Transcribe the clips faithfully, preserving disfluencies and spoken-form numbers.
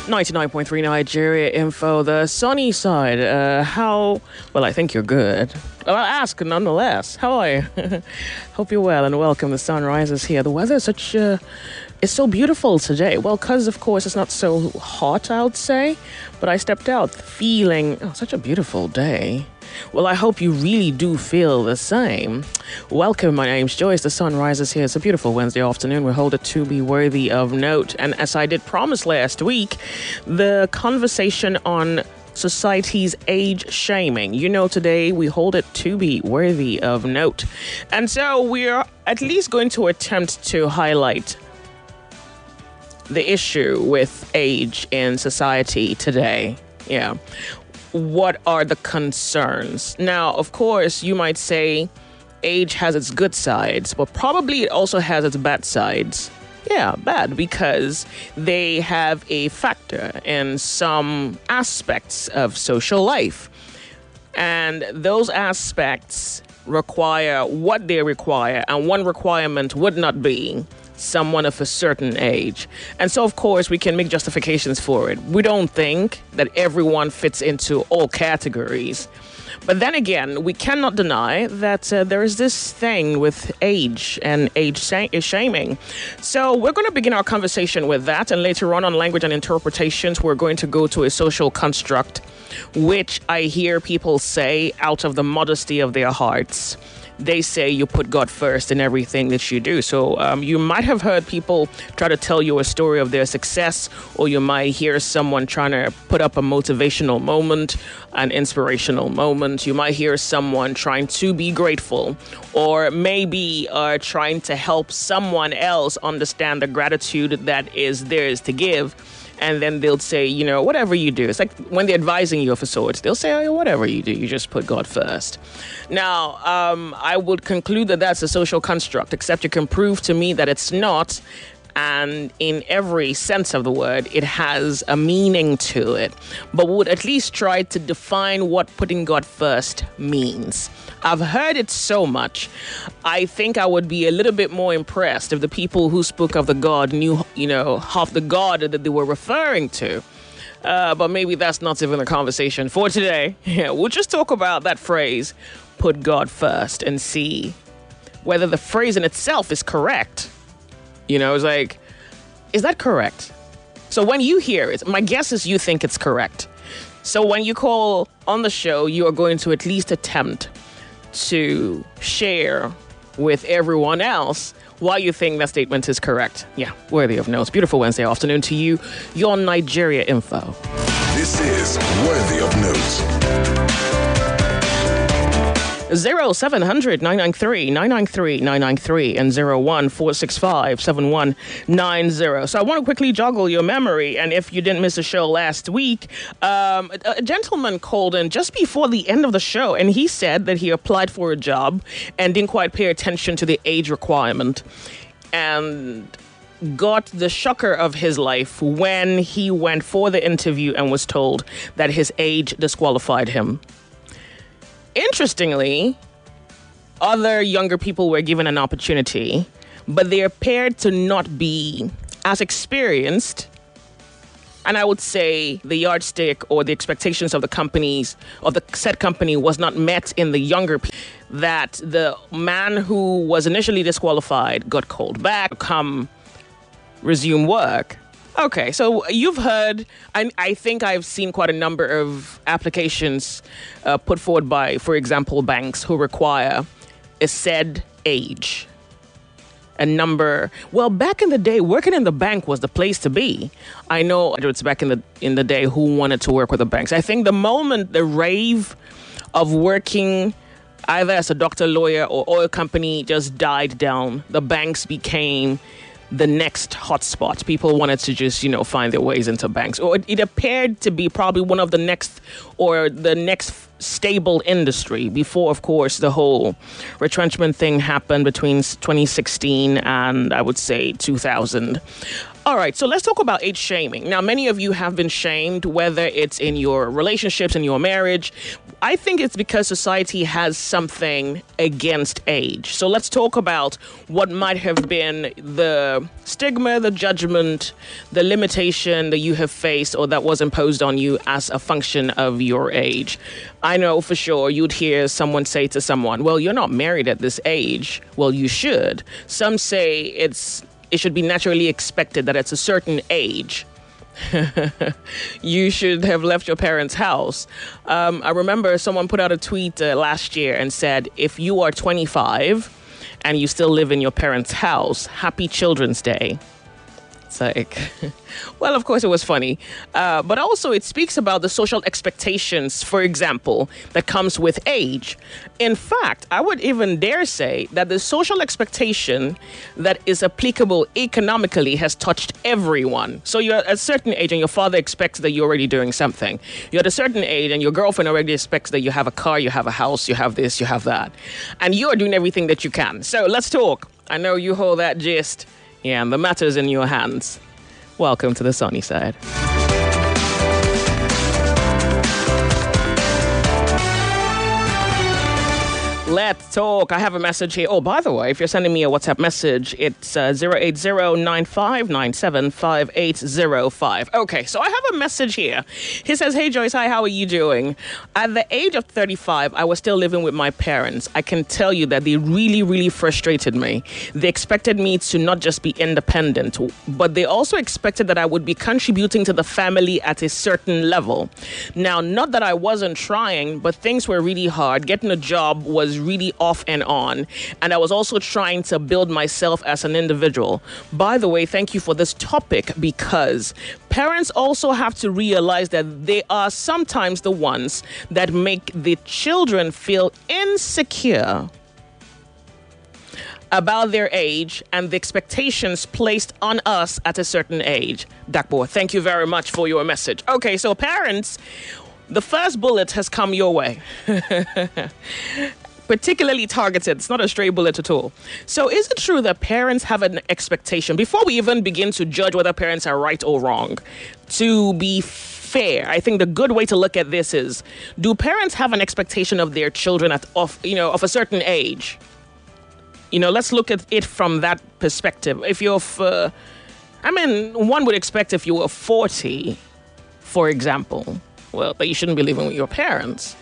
ninety-nine point three Nigeria Info, the sunny side. Uh, how, well, I think you're good. Well, I'll ask nonetheless. How are you? Hope you're well and welcome. The sun rises here. The weather is such, uh, it's so beautiful today. Well, because, of course, it's not so hot, I would say. But I stepped out feeling, oh, such a beautiful day. Well, I hope you really do feel the same. Welcome, my name's Joyce. The sun rises here. It's a beautiful Wednesday afternoon. We hold it to be worthy of note. And as I did promise last week, the conversation on society's age shaming. You know, today we hold it to be worthy of note. And so we're at least going to attempt to highlight the issue with age in society today. Yeah. What are the concerns? Now, of course, you might say age has its good sides, but probably it also has its bad sides. Yeah, bad, because they have a factor in some aspects of social life. And those aspects require what they require, and one requirement would not be someone of a certain age. And so, of course, we can make justifications for it. We don't think that everyone fits into all categories. But then again, we cannot deny that uh, there is this thing with age and age shaming. So we're going to begin our conversation with that. And later on, on language and interpretations, we're going to go to a social construct, which I hear people say out of the modesty of their hearts. They say you put God first in everything that you do. So um, you might have heard people try to tell you a story of their success, or you might hear someone trying to put up a motivational moment, an inspirational moment. You might hear someone trying to be grateful, or maybe uh, trying to help someone else understand the gratitude that is theirs to give. And then they'll say, you know, whatever you do. It's like when they're advising you of a sort, they'll say, oh, whatever you do, you just put God first. Now, um, I would conclude that that's a social construct, except you can prove to me that it's not. And in every sense of the word, it has a meaning to it. But we would at least try to define what putting God first means. I've heard it so much. I think I would be a little bit more impressed if the people who spoke of the God knew, you know, half the God that they were referring to. Uh, but maybe that's not even the conversation for today. Yeah, we'll just talk about that phrase, put God first, and see whether the phrase in itself is correct. You know, it's like, is that correct? So when you hear it, my guess is you think it's correct. So when you call on the show, you are going to at least attempt to share with everyone else why you think that statement is correct. Yeah, worthy of notes. Beautiful Wednesday afternoon to you. You're on Nigeria Info. This is Worthy of Notes. zero seven hundred nine nine three nine nine three nine nine three and zero one four six five seven one nine zero. So I want to quickly joggle your memory. And if you didn't miss the show last week, um, a, a gentleman called in just before the end of the show, and he said that he applied for a job and didn't quite pay attention to the age requirement and got the shocker of his life when he went for the interview and was told that his age disqualified him. Interestingly, other younger people were given an opportunity, but they appeared to not be as experienced. And I would say the yardstick or the expectations of the companies, of the said company, was not met in the younger people. That the man who was initially disqualified got called back, come resume work. Okay, so you've heard, I, I think I've seen quite a number of applications uh, put forward by, for example, banks who require a said age. A number, well, back in the day, working in the bank was the place to be. I know it's back in the in the day who wanted to work with the banks. I think the moment the rave of working either as a doctor, lawyer, or oil company just died down, the banks became the next hotspot. People wanted to just, you know, find their ways into banks. Or it, it appeared to be probably one of the next or the next stable industry before, of course, the whole retrenchment thing happened between twenty sixteen and I would say two thousand. All right, so let's talk about age shaming. Now, many of you have been shamed, whether it's in your relationships, in your marriage. I think it's because society has something against age. So let's talk about what might have been the stigma, the judgment, the limitation that you have faced or that was imposed on you as a function of your age. I know for sure you'd hear someone say to someone, well, you're not married at this age. Well, you should. Some say it's it should be naturally expected that at a certain age, you should have left your parents' house. Um, I remember someone put out a tweet uh, last year and said, if you are twenty-five and you still live in your parents' house, happy Children's Day. It's like, well, of course it was funny, uh, but also it speaks about the social expectations, for example, that comes with age. In fact, I would even dare say that the social expectation that is applicable economically has touched everyone. So you're at a certain age and your father expects that you're already doing something. You're at a certain age and your girlfriend already expects that you have a car, you have a house, you have this, you have that. And you're doing everything that you can. So let's talk. I know you hold that gist. Yeah, and the matter's in your hands. Welcome to the sunny side. Let's talk. I have a message here. Oh, by the way, if you're sending me a WhatsApp message, it's uh, zero eight zero nine five nine seven five eight zero five. Okay, so I have a message here. He says, hey, Joyce, hi, how are you doing? At the age of thirty-five, I was still living with my parents. I can tell you that they really, really frustrated me. They expected me to not just be independent, but they also expected that I would be contributing to the family at a certain level. Now, not that I wasn't trying, but things were really hard. Getting a job was really off and on, and I was also trying to build myself as an individual. By the way, thank you for this topic, because parents also have to realize that they are sometimes the ones that make the children feel insecure about their age and the expectations placed on us at a certain age. Dakbo, thank you very much for your message. Okay, so parents, the first bullet has come your way. Particularly targeted. It's not a stray bullet at all. So is it true that parents have an expectation, before we even begin to judge whether parents are right or wrong, to be fair, I think the good way to look at this is, do parents have an expectation of their children at of you know of a certain age? You know, let's look at it from that perspective. If you're, uh, I mean, one would expect if you were forty, for example, well, that you shouldn't be living with your parents.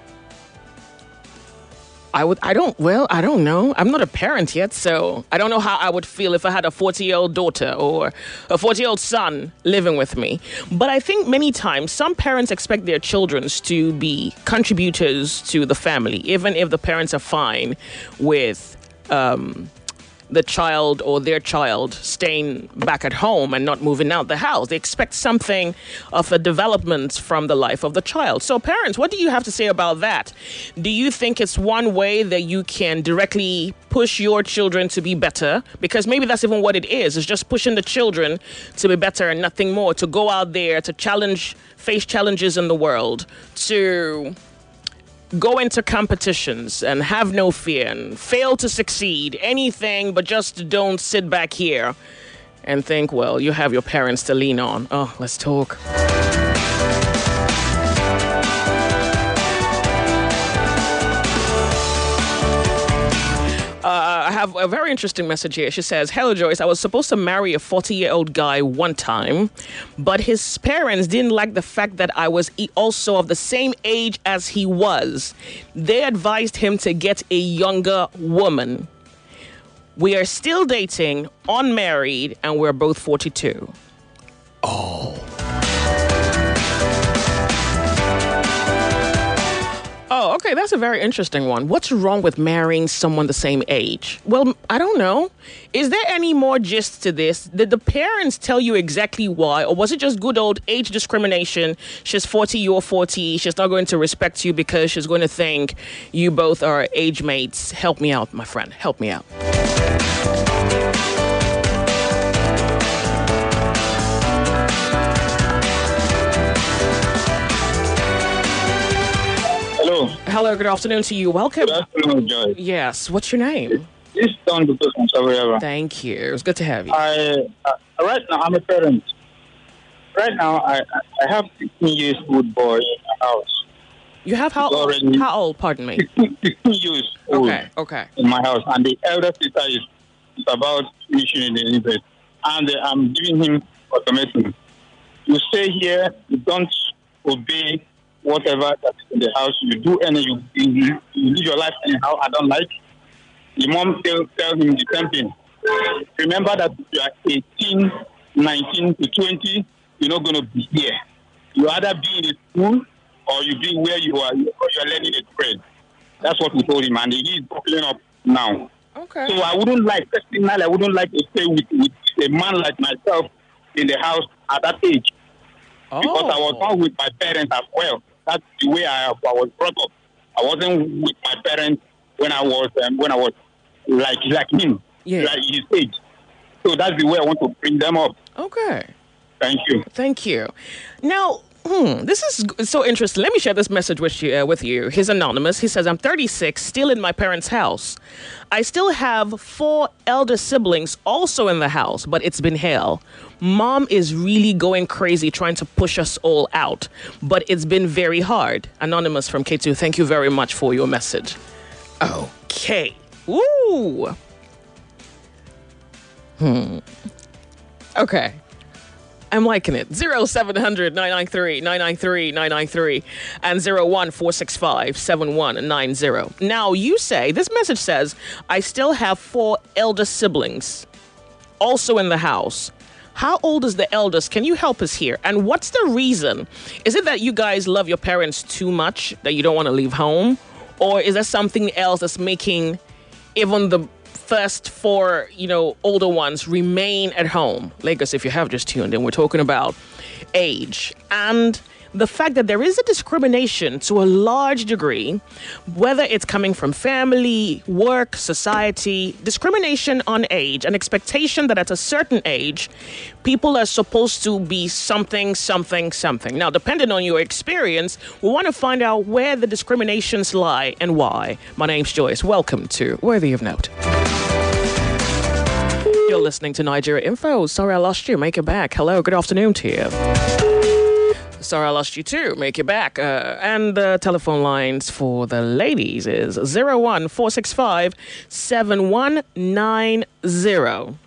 I would, I don't, well, I don't know. I'm not a parent yet, so I don't know how I would feel if I had a forty-year-old daughter or a forty-year-old son living with me. But I think many times some parents expect their children to be contributors to the family, even if the parents are fine with um, the child or their child staying back at home and not moving out the house. They expect something of a development from the life of the child. So parents, what do you have to say about that? Do you think it's one way that you can directly push your children to be better? Because maybe that's even what it is. It's just pushing the children to be better and nothing more, to go out there, to challenge, face challenges in the world, to go into competitions and have no fear and fail to succeed, anything, but just don't sit back here and think, well, you have your parents to lean on. Oh, let's talk. Uh, I have a very interesting message here. She says, hello, Joyce. I was supposed to marry a forty-year-old guy one time, but his parents didn't like the fact that I was also of the same age as he was. They advised him to get a younger woman. We are still dating, unmarried, and we're both forty-two. Oh. Oh, okay, that's a very interesting one. What's wrong with marrying someone the same age? Well, I don't know. Is there any more gist to this? Did the parents tell you exactly why? Or was it just good old age discrimination? She's forty, you're forty. She's not going to respect you because she's going to think you both are age mates. Help me out, my friend. Help me out. Hello, good afternoon to you. Welcome. Good afternoon, Joy. Yes, what's your name? This is Don Bukus from Savarava. Thank you. It's good to have you. I Right now, I'm a parent. Right now, I I I have sixteen years old boy in the house. You have how He's old? already How old? Pardon me. sixteen years old Okay, okay. in my house, and the elder sister is, is about finishing in the university, and uh, I'm giving him ultimatum. You stay here, you don't obey whatever that's in the house. You do any, you, you, you live your life anyhow. I don't like. The mom tell, tell him the same thing. Remember that if you are eighteen, nineteen to twenty, you're not going to be here. You either be in the school or you be where you are, or you're learning a trade. That's what we told him, and he's buckling up now. Okay. So I wouldn't like, personally, I wouldn't like to stay with, with a man like myself in the house at that age. Oh. Because I was not with my parents as well. That's the way I, I was brought up. I wasn't with my parents when I was um, when I was like like him, Yeah. like his age. So that's the way I want to bring them up. Okay. Thank you. Thank you. Now, hmm, this is g- so interesting. Let me share this message with you. Uh, with you. He's anonymous. He says, I'm thirty-six, still in my parents' house. I still have four elder siblings also in the house, but it's been hell. Mom is really going crazy trying to push us all out, but it's been very hard. Anonymous from K two, thank you very much for your message. Okay. Woo. Hmm. Okay. I'm liking it. zero seven hundred nine nine three nine nine three nine nine three and zero one four six five seven one nine zero. Now, you say, this message says, I still have four elder siblings also in the house. How old is the eldest? Can you help us here? And what's the reason? Is it that you guys love your parents too much that you don't want to leave home? Or is there something else that's making even the first four, you know, older ones remain at home? Lagos, if you have just tuned in, we're talking about age and the fact that there is a discrimination to a large degree, whether it's coming from family, work, society, discrimination on age, an expectation that at a certain age, people are supposed to be something, something, something. Now, depending on your experience, we want to find out where the discriminations lie and why. My name's Joyce. Welcome to Worthy of Note. You're listening to Nigeria Info. Sorry I lost you. Make it back. Hello, good afternoon to you. Sorry I lost you too. Make it back. Uh, and the telephone lines for the ladies is zero one four six five seven one nine zero.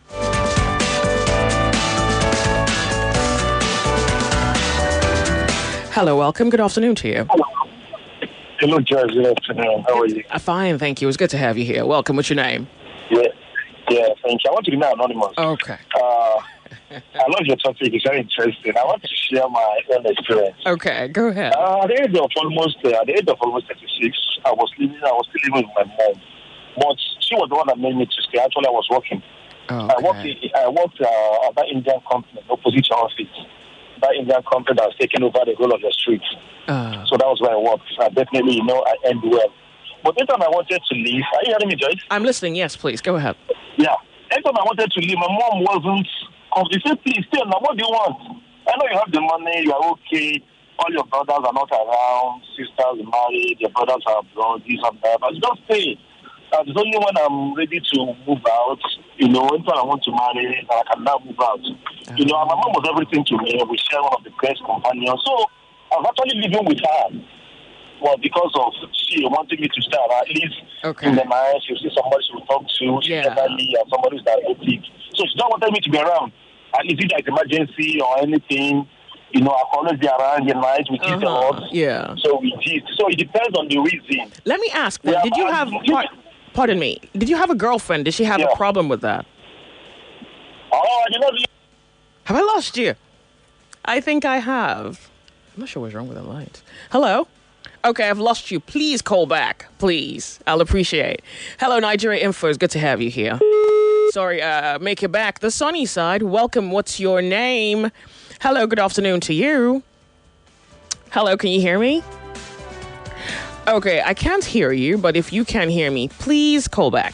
Hello, welcome. Good afternoon to you. Hello, George. Good afternoon. How are you? Uh, fine, thank you. It was good to have you here. Welcome. What's your name? Yeah, yeah, thank you. I want to remain anonymous. Okay. Uh, I love your topic. It's very interesting. I want to share my own experience. Okay, go ahead. Uh, at the age of almost, uh, at the age of almost thirty-six, I was living. I was still living with my mom, but she was the one that made me to stay. Actually, I was working. Okay. I worked. I worked uh, at that Indian company, opposite your office. That Indian company that was taking over the whole of the street. Uh, So that was where I worked. I definitely, you know, I end well. But anytime I wanted to leave, are you hearing me, Joyce? I'm listening. Yes, please. Go ahead. Yeah. Anytime I wanted to leave, my mom wasn't. She said, please stay. Now, what do you want? I know you have the money. You are okay. All your brothers are not around. Sisters married. Your brothers are abroad. This and that. But just stay. Uh, it's only when I'm ready to move out, you know, anytime I want to marry, that I can now move out. Uh-huh. You know, my mom was everything to me. We share one of the best companions. So I was actually living with her. Well, because of she wanted me to stay at least Okay. in the night. She see somebody she will talk to. She Yeah. never leave, and somebody who's diabetic. So she don't want me to be around. At least if there's emergency or anything, you know, I can always be around the night. We teach a Uh-huh. lot. Yeah. So we teach. So it depends on the reason. Let me ask then, Yeah, did you I- have, par- pardon me, did you have a girlfriend? Did she have Yeah. a problem with that? Oh, you know, Have I lost you? I think I have. I'm not sure what's wrong with the lights. Hello? Okay, I've lost you. Please call back. Please. I'll appreciate. Hello, Nigeria Info. It's good to have you here. Sorry, uh, make it back. The sunny side. Welcome. What's your name? Hello, good afternoon to you. Hello, can you hear me? Okay, I can't hear you, but if you can hear me, please call back.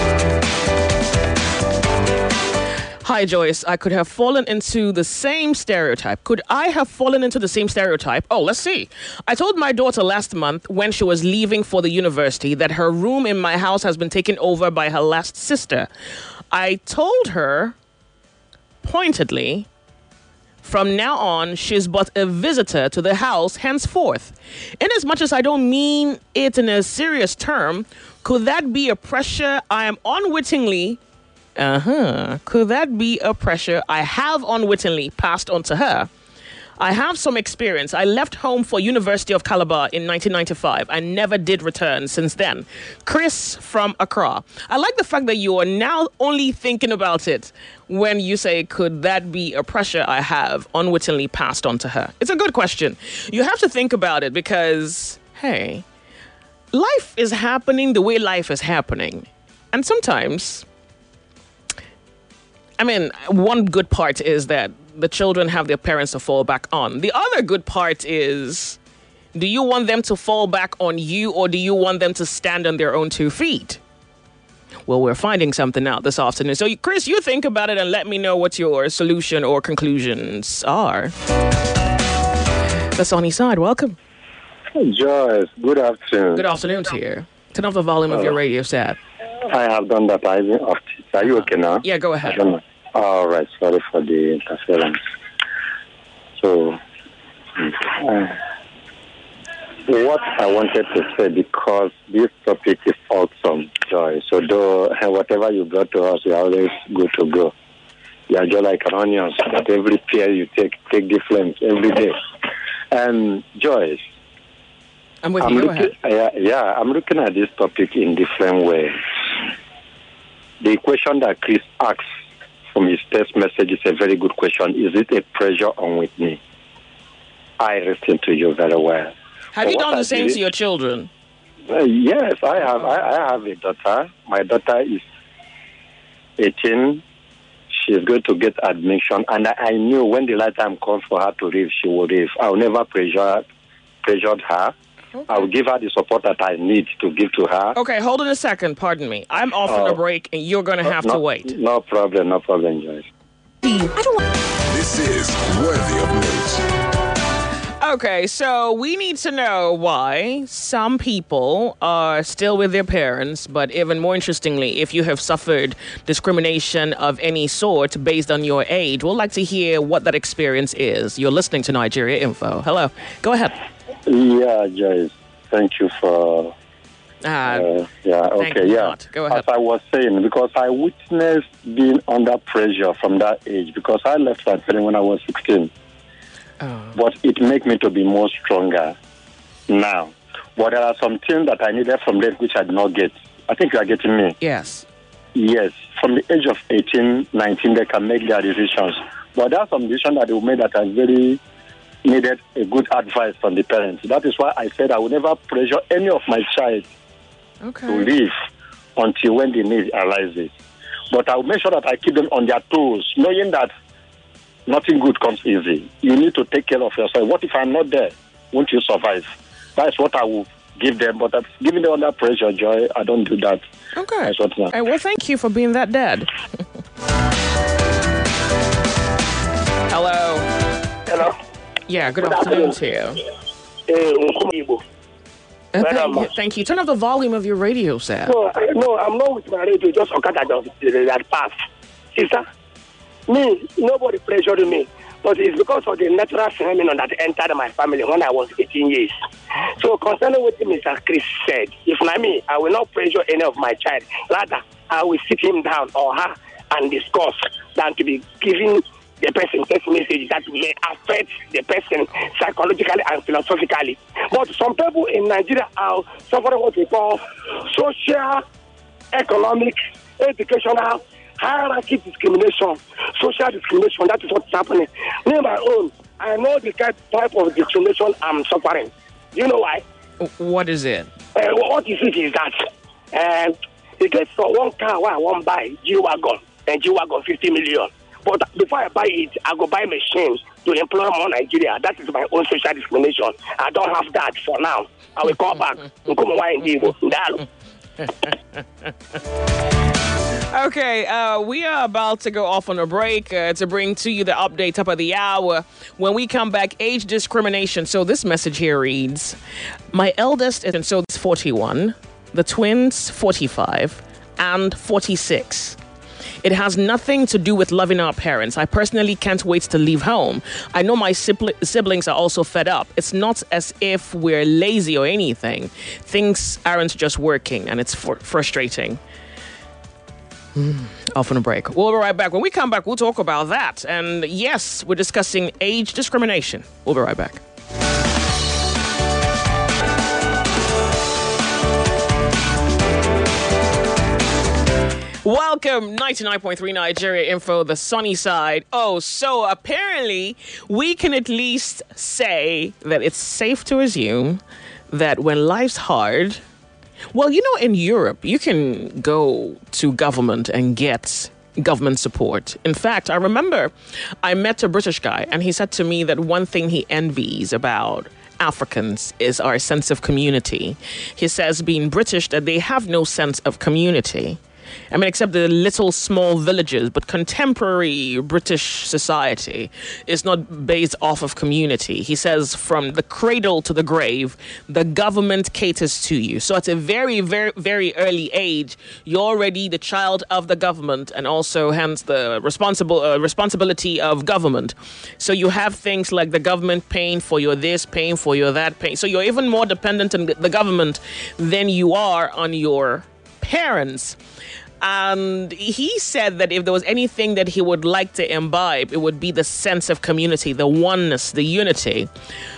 Hi, Joyce. I could have fallen into the same stereotype. Could I have fallen into the same stereotype? Oh, let's see. I told my daughter last month when she was leaving for the university that her room in my house has been taken over by her last sister. I told her pointedly, from now on, she's but a visitor to the house henceforth. Inasmuch as I don't mean it in a serious term, could that be a pressure I am unwittingly, uh-huh, could that be a pressure I have unwittingly passed on to her? I have some experience. I left home for University of Calabar in nineteen ninety-five. I never did return since then. Chris from Accra. I like the fact that you are now only thinking about it when you say, could that be a pressure I have unwittingly passed on to her? It's a good question. You have to think about it because, hey, life is happening the way life is happening. And sometimes, I mean, one good part is that the children have their parents to fall back on. The other good part is, do you want them to fall back on you or do you want them to stand on their own two feet? Well, we're finding something out this afternoon. So, Chris, you think about it and let me know what your solution or conclusions are. The Sunny Side, welcome. Joyce, good afternoon. Good afternoon to you. Turn off the volume of your radio set. I have done that. Are you okay now? Yeah, go ahead. All right, sorry for the interference. So, uh, what I wanted to say, because this topic is awesome, Joy. So, though whatever you brought to us, you're always good to go. You are just like an onion, that every pear you take, take different every day. And Joyce, I'm with I'm you. Go looking, ahead. yeah, yeah, I'm looking at this topic in different ways. The question that Chris asks from his text message is a very good question. Is it a pressure on with me? I listen to you very well. Have but you done I the same did, to your children? Uh, yes, I have. I, I have a daughter. My daughter is eighteen. She's going to get admission, and I, I knew when the right time comes for her to leave, she will leave. I will never pressure pressured her. Okay. I will give her the support that I need to give to her. Okay, hold on a second. Pardon me. I'm off uh, on a break, and you're going to have no, to wait. No problem. No problem, Joyce. This is Worthy of Notes. Okay, so we need to know why some people are still with their parents, but even more interestingly, if you have suffered discrimination of any sort based on your age, we'd like to hear what that experience is. You're listening to Nigeria Info. Hello. Go ahead. Yeah, Joyce. Thank you for... Uh, uh, yeah, thank okay, you yeah. not. Go ahead. As I was saying, because I witnessed being under pressure from that age, because I left my parents when I was sixteen. Oh. But it made me to be more stronger now. But there are some things that I needed from them which I did not get. I think you are getting me. Yes. Yes. From the age of eighteen, nineteen, they can make their decisions. But there are some decisions that they made that I very needed a good advice from the parents. That is why I said I will never pressure any of my child okay. to leave until when the need arises. But I will make sure that I keep them on their toes, knowing that nothing good comes easy. You need to take care of yourself. What if I'm not there? Won't you survive? That's what I will give them. But that's giving them under pressure, Joy. I don't do that. Okay. That's what All right, well, thank you for being that dad. Hello. Hello. Yeah, good, good afternoon, afternoon to you. Uh, thank, you. thank you. Turn up the volume of your radio set. No, I, no, I'm not with my radio. Just Okada just that pass. Sister, me, nobody pressured me. But it's because of the natural phenomenon that entered my family when I was eighteen years. So concerning what Mister Chris said, if not me, I will not pressure any of my child. Rather, I will sit him down or her and discuss than to be giving the person text message that may affect the person psychologically and philosophically. But some people in Nigeria are suffering what we call social, economic, educational, hierarchy discrimination, social discrimination. That is what's happening. Me, my own, I know the type of discrimination I'm suffering. Do you know why? What is it? Uh, what is it is that uh, it gets for one car where I want to buy G-Wagon, and G-Wagon fifty million. But before I buy it, I go buy machines to employ more Nigeria. That is my own social discrimination. I don't have that for now. I will call back. Okay, uh, we are about to go off on a break uh, to bring to you the update top of the hour. When we come back, age discrimination. So this message here reads, my eldest is so forty-one, the twins forty-five, and forty-six. It has nothing to do with loving our parents. I personally can't wait to leave home. I know my sibli- siblings are also fed up. It's not as if we're lazy or anything. Things aren't just working, and it's for- frustrating. Off on a break. We'll be right back. When we come back, we'll talk about that. And yes, we're discussing age discrimination. We'll be right back. Welcome, ninety-nine point three Nigeria Info, the sunny side. Oh, so apparently we can at least say that it's safe to assume that when life's hard, well, you know, in Europe, you can go to government and get government support. In fact, I remember I met a British guy and he said to me that one thing he envies about Africans is our sense of community. He says, being British, that they have no sense of community. I mean, except the little small villages, but contemporary British society is not based off of community. He says from the cradle to the grave, the government caters to you. So at a very, very, very early age, you're already the child of the government and also hence the responsible uh, responsibility of government. So you have things like the government paying for your this, paying for your that, paying. So you're even more dependent on the government than you are on your parents. And he said that if there was anything that he would like to imbibe, it would be the sense of community, the oneness, the unity.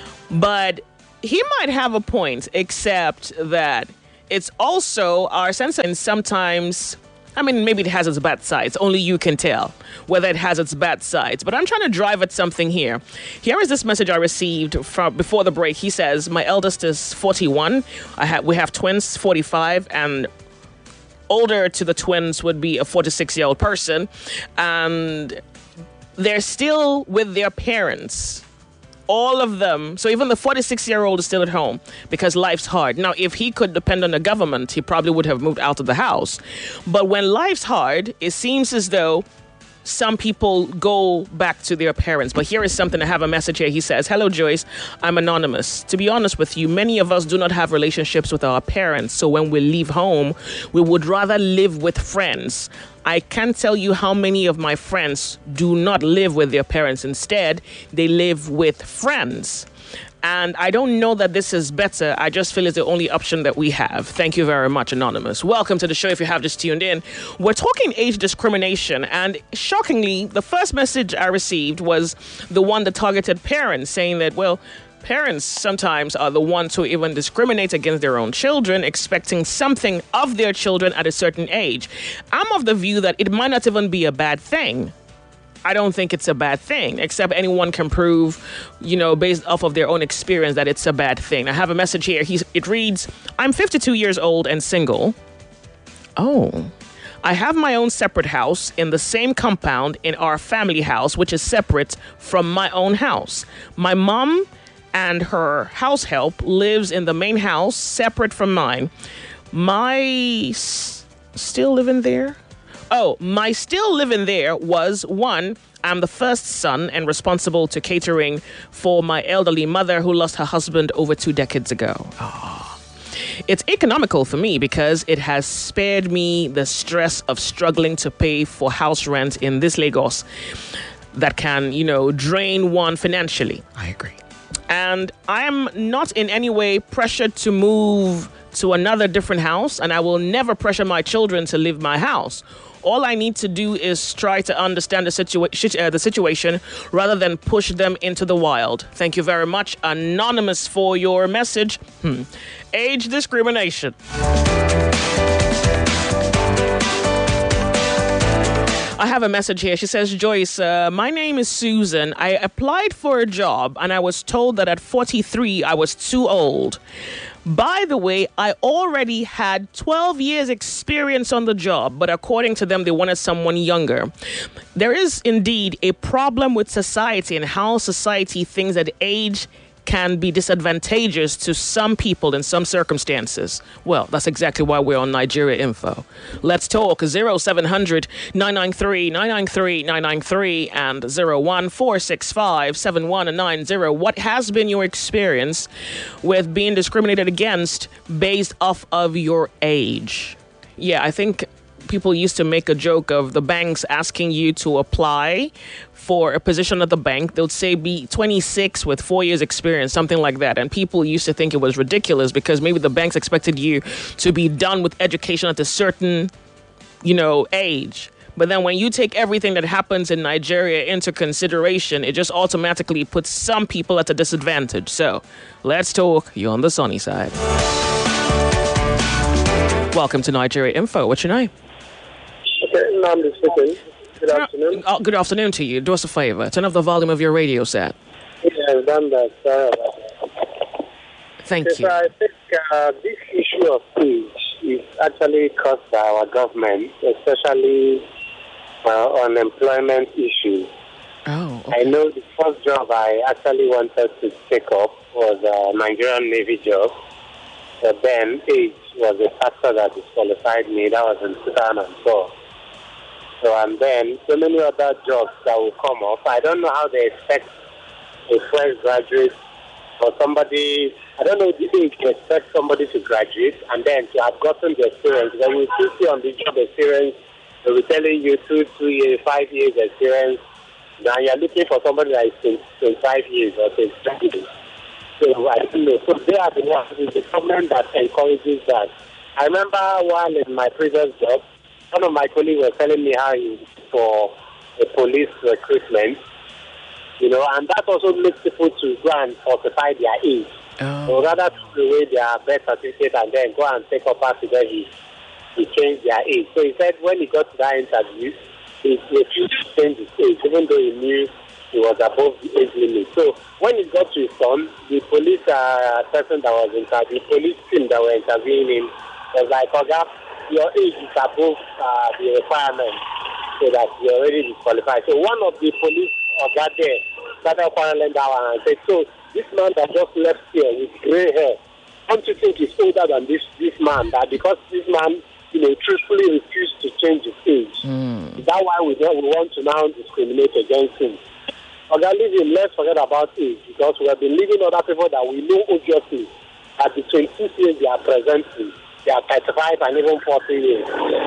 But he might have a point, except that it's also our sense of, and sometimes, I mean, maybe it has its bad sides. Only you can tell whether it has its bad sides. But I'm trying to drive at something here. Here is this message I received from before the break. He says, my eldest is forty-one. I have, we have twins, forty-five, and older to the twins would be a forty-six-year-old person, and they're still with their parents. All of them. So even the forty-six-year-old is still at home because life's hard. Now, if he could depend on the government, he probably would have moved out of the house. But when life's hard, it seems as though some people go back to their parents. But here is something. I have a message here. He says, hello, Joyce. I'm anonymous. To be honest with you, many of us do not have relationships with our parents. So when we leave home, we would rather live with friends. I can't tell you how many of my friends do not live with their parents. Instead, they live with friends. And I don't know that this is better. I just feel it's the only option that we have. Thank you very much, Anonymous. Welcome to the show if you have just tuned in. We're talking age discrimination. And shockingly, the first message I received was the one that targeted parents, saying that, well, parents sometimes are the ones who even discriminate against their own children, expecting something of their children at a certain age. I'm of the view that it might not even be a bad thing. I don't think it's a bad thing, except anyone can prove, you know, based off of their own experience that it's a bad thing. I have a message here. He's, it reads, I'm fifty-two years old and single. Oh, I have my own separate house in the same compound in our family house, which is separate from my own house. My mom and her house help lives in the main house, separate from mine. My s- still living there? Oh, my still living there was, one, I'm the first son and responsible to catering for my elderly mother who lost her husband over two decades ago. Oh. It's economical for me because it has spared me the stress of struggling to pay for house rent in this Lagos that can, you know, drain one financially. I agree. And I'm not in any way pressured to move to another different house, and I will never pressure my children to leave my house. All I need to do is try to understand the, situa- uh, the situation rather than push them into the wild. Thank you very much, Anonymous, for your message. Hmm. Age discrimination. I have a message here. She says, Joyce, uh, my name is Susan. I applied for a job and I was told that at forty-three I was too old. By the way, I already had twelve years experience on the job, but according to them, they wanted someone younger. There is indeed a problem with society and how society thinks that age can be disadvantageous to some people in some circumstances. Well, that's exactly why we're on Nigeria Info. Let's talk. zero seven hundred nine nine three nine nine three nine nine three and zero one four six five seven one nine zero. What has been your experience with being discriminated against based off of your age? Yeah, I think people used to make a joke of the banks asking you to apply for a position at the bank. They'll say be twenty-six with four years experience, something like that. And people used to think it was ridiculous because maybe the banks expected you to be done with education at a certain, you know, age. But then when you take everything that happens in Nigeria into consideration, it just automatically puts some people at a disadvantage. So let's talk. You're on the sunny side. Welcome to Nigeria Info. What's your name? Okay, Namdi speaking. Good afternoon. Oh, good afternoon to you. Do us a favor. Turn up the volume of your radio set. Yeah, I've done that. Uh, Thank yes, you. I think uh, this issue of age is actually caused by our government, especially uh, unemployment issues. Oh, okay. I know the first job I actually wanted to take up was a Nigerian Navy job. But then age was a factor that disqualified me. That was in two thousand four. So, and then so many other jobs that will come up. I don't know how they expect a fresh graduate or somebody, I don't know the age to expect somebody to graduate and then to have gotten the experience. They will still see on the job experience, they will telling you two, two years, five years experience. Now you're looking for somebody that is twenty-five years or twenty-five years. So I don't know. So they are the ones, the government that encourages that. I remember while in my previous job, one of my colleagues was telling me how he for a police recruitment, you know, and that also makes people to go and falsify their age. Oh. So rather throw away their birth certificate and then go and take up after that he, he changed their age. So he said when he got to that interview, he refused to change his age, even though he knew he was above the age limit. So when he got to his son, the police uh, person that was interviewing, the police team that were interviewing him was like, Oga, your age is above uh, the requirement, so that you're already disqualified. So one of the police Oga there started quarreling that one and said, so this man that just left here with grey hair, don't you think he's older than this, this man? That because this man, you know, truthfully refused to change his age. Mm. Is that why we, don't, we want to now discriminate against him? Oga, leave him, let's forget about age, because we have been leaving other people that we know obviously at the twenty-six years they are presenting. They are thirty-five and even forty years.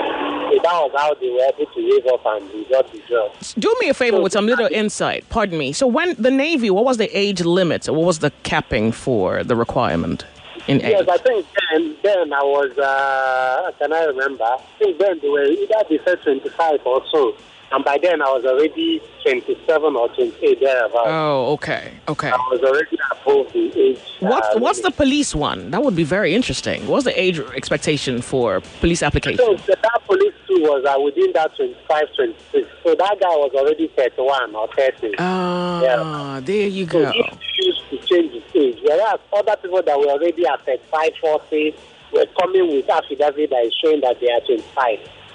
So that was how they were able to wave off and we got the job. Do me a favor so, with some little insight. Pardon me. So when the Navy, what was the age limit? What was the capping for the requirement in age? Yes, I think then, then I was, uh, can I remember? I think then they were either they said twenty-five or so. And by then I was already twenty-seven or twenty-eight thereabouts. Oh, okay, okay. I was already above the age. What's, uh, what's the police one? That would be very interesting. What's the age expectation for police application? So that police too was uh, within that twenty-five, twenty-six. So that guy was already thirty-one or thirty. Ah, yeah. There you go. So he refused to change his age. Whereas other people that were already at thirty-five, forty were coming with affidavit that is showing that they are twenty-five.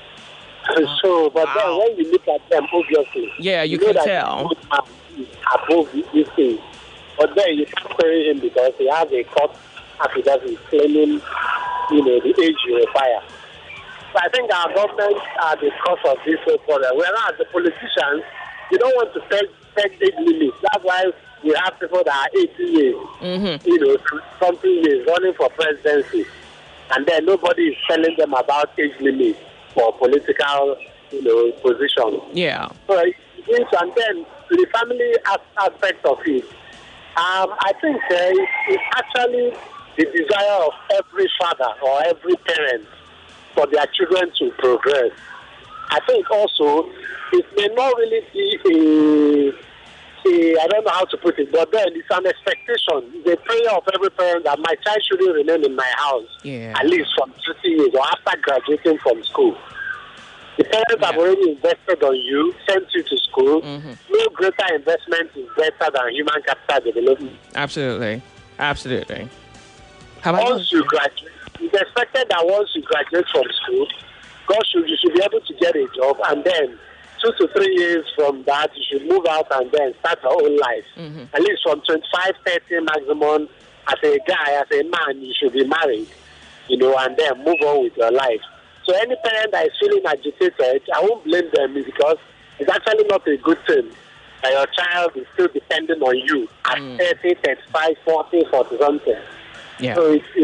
So, but wow. Then when you look at them, obviously, yeah, you, you can tell. Above this thing. But then you can't query him because he has a court affidavit claiming, you know, the age you require. So I think our government are the cause of this whole problem. Whereas the politicians, they don't want to set, set age limits. That's why we have people that are eighty years, mm-hmm. you know, something years running for presidency. And then nobody is telling them about age limits for political, you know, position. Yeah. So, and then the family aspect of it, um, I think uh, it's, it's actually the desire of every father or every parent for their children to progress. I think also it may not really be a, a, I don't know how to put it, but then it's an expectation, it's a prayer of every parent that my child shouldn't remain in my house yeah. at least from thirty years or after graduating from school. The parents yeah. have already invested on you, sent you to school. Mm-hmm. No greater investment is better than human capital development. Absolutely. Absolutely. How about once you graduate, it's expected that once you graduate from school, God should, you should be able to get a job, and then two to three years from that, you should move out and then start your own life. Mm-hmm. At least from twenty-five, thirty maximum, as a guy, as a man, you should be married, you know, and then move on with your life. So any parent that is feeling agitated, I won't blame them because it's actually not a good thing that your child is still depending on you at mm. thirty, thirty-five, forty, forty something. Yeah. So it's, it's a big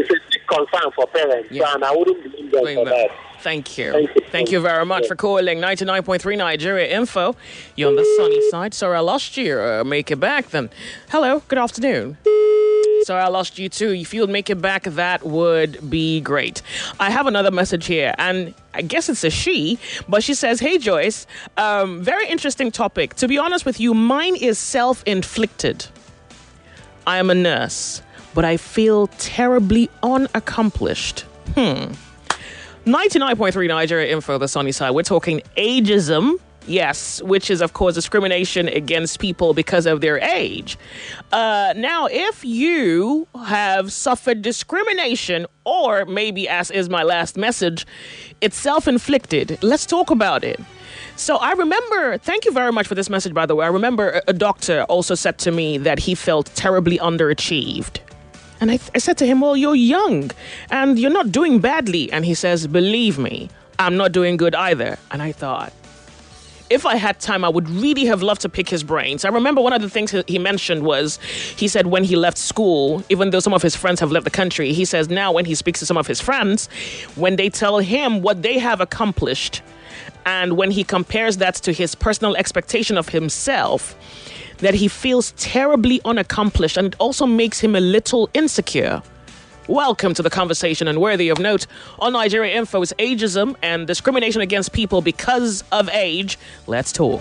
concern for parents, Yeah. so, and I wouldn't blame them Blame for them. that. Thank you. Thank you. Thank you very much for calling ninety-nine point three Nigeria Info. You're on the sunny side. Sorry I lost you. Uh, make it back then. Hello, good afternoon. Sorry I lost you too. If you'd make it back, that would be great. I have another message here, and I guess it's a she, but she says, hey Joyce, um, very interesting topic. To be honest with you, mine is self-inflicted. I am a nurse, but I feel terribly unaccomplished. Hmm. ninety-nine point three Nigeria Info, the sunny side. We're talking ageism. Yes, which is, of course, discrimination against people because of their age. Uh, now, if you have suffered discrimination, or maybe, as is my last message, it's self-inflicted, let's talk about it. So I remember, thank you very much for this message, by the way. I remember a, a doctor also said to me that he felt terribly underachieved. And I, I said to him, well, you're young and you're not doing badly. And he says, believe me, I'm not doing good either. And I thought, if I had time, I would really have loved to pick his brains. I remember one of the things he mentioned was, he said when he left school, even though some of his friends have left the country, he says now when he speaks to some of his friends, when they tell him what they have accomplished, and when he compares that to his personal expectation of himself, that he feels terribly unaccomplished, and it also makes him a little insecure. Welcome to the conversation, and worthy of note on Nigeria Info is ageism and discrimination against people because of age. Let's talk.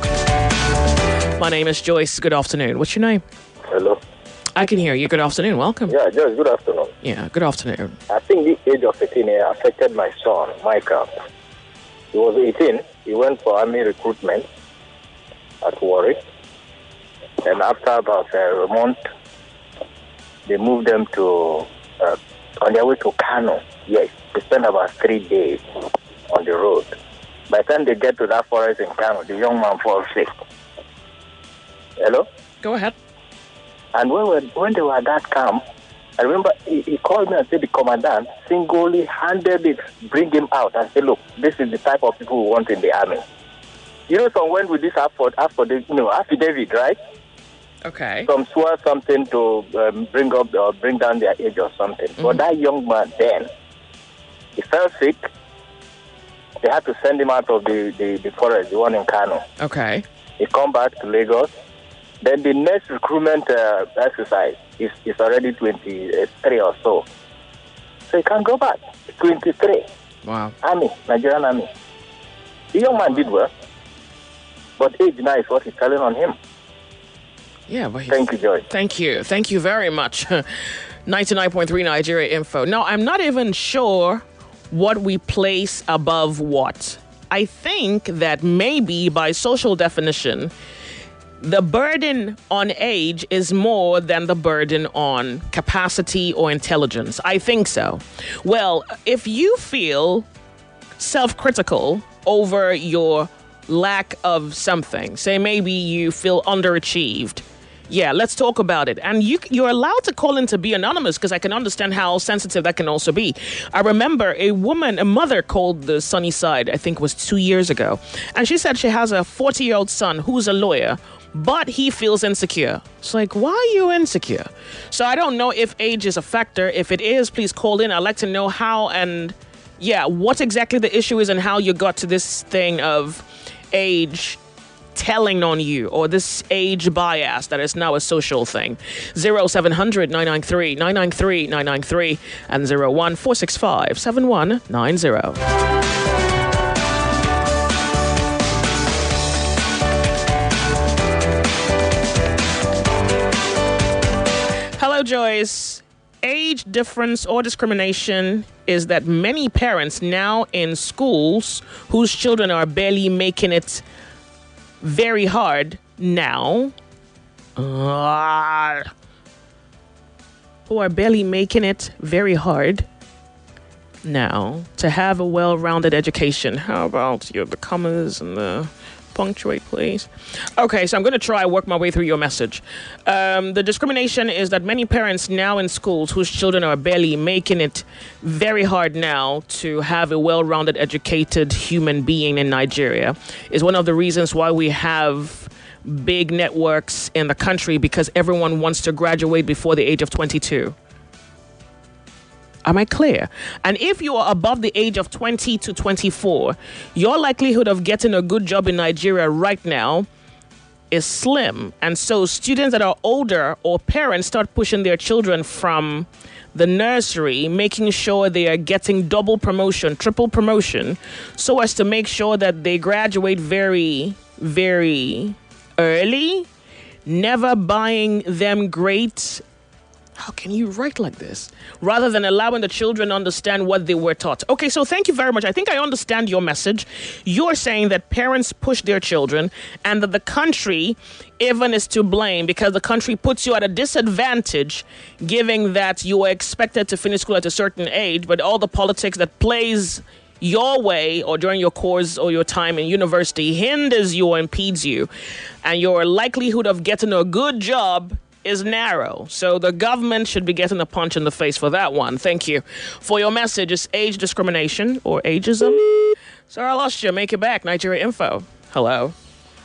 My name is Joyce. Good afternoon. What's your name? Hello. I can hear you. Good afternoon. Welcome. Yeah, Joyce, good afternoon. Yeah, good afternoon. I think the age of eighteen affected my son, Michael. He was eighteen. He went for army recruitment at Warwick. And after about a month, they moved them to... Uh, on their way to Kano. Yes, they spent about three days on the road. By the time they get to that forest in Kano, the young man falls sick. Hello? Go ahead. And when, we, when they were at that camp, I remember he, he called me and said the commandant single-handedly bring him out and say, look, this is the type of people we want in the army. You know, some went with this afford, afford, you know, affidavit, right? Okay. Some swore something to um, bring up or bring down their age or something. Mm-hmm. But that young man then, he fell sick. They had to send him out of the, the, the forest, the one in Kano. Okay. He come back to Lagos. Then the next recruitment uh, exercise is, is already twenty-three or so. So he can't go back. twenty-three. Wow. Army, Nigerian Army. The young man did well. But age now is what he's telling on him. Yeah, but thank you, Joy. Thank you. Thank you very much. ninety-nine point three Nigeria Info. Now, I'm not even sure what we place above what. I think that maybe by social definition, the burden on age is more than the burden on capacity or intelligence. I think so. Well, if you feel self-critical over your lack of something, say maybe you feel underachieved, yeah, let's talk about it. And you, you're allowed to call in to be anonymous because I can understand how sensitive that can also be. I remember a woman, a mother called the Sunny Side, I think it was two years ago. And she said she has a forty-year-old son who's a lawyer, but he feels insecure. It's like, why are you insecure? So I don't know if age is a factor. If it is, please call in. I'd like to know how and, yeah, what exactly the issue is and how you got to this thing of age telling on you, or this age bias that is now a social thing. zero seven hundred nine nine three nine nine three nine nine three and zero one four six five seven one nine zero. Hello, Joyce. Age difference or discrimination is that many parents now in schools whose children are barely making it very hard now, uh, who are barely making it very hard now to have a well-rounded education. How about you, the commas and the punctuate, please? Okay, so I'm going to try work my way through your message. Um, the discrimination is that many parents now in schools whose children are barely making it very hard now to have a well-rounded, educated human being in Nigeria is one of the reasons why we have big networks in the country, because everyone wants to graduate before the age of twenty-two. Am I clear? And if you are above the age of twenty to twenty-four, your likelihood of getting a good job in Nigeria right now is slim. And so students that are older or parents start pushing their children from the nursery, making sure they are getting double promotion, triple promotion, so as to make sure that they graduate very, very early, never buying them great. How can you write like this? Rather than allowing the children to understand what they were taught. Okay, so thank you very much. I think I understand your message. You're saying that parents push their children and that the country even is to blame because the country puts you at a disadvantage, given that you are expected to finish school at a certain age, but all the politics that plays your way or during your course or your time in university hinders you or impedes you, and your likelihood of getting a good job is narrow. So the government should be getting a punch in the face for that one. Thank you for your message. It's age discrimination or ageism. Sorry, I lost you. Make it back. Nigeria Info. Hello.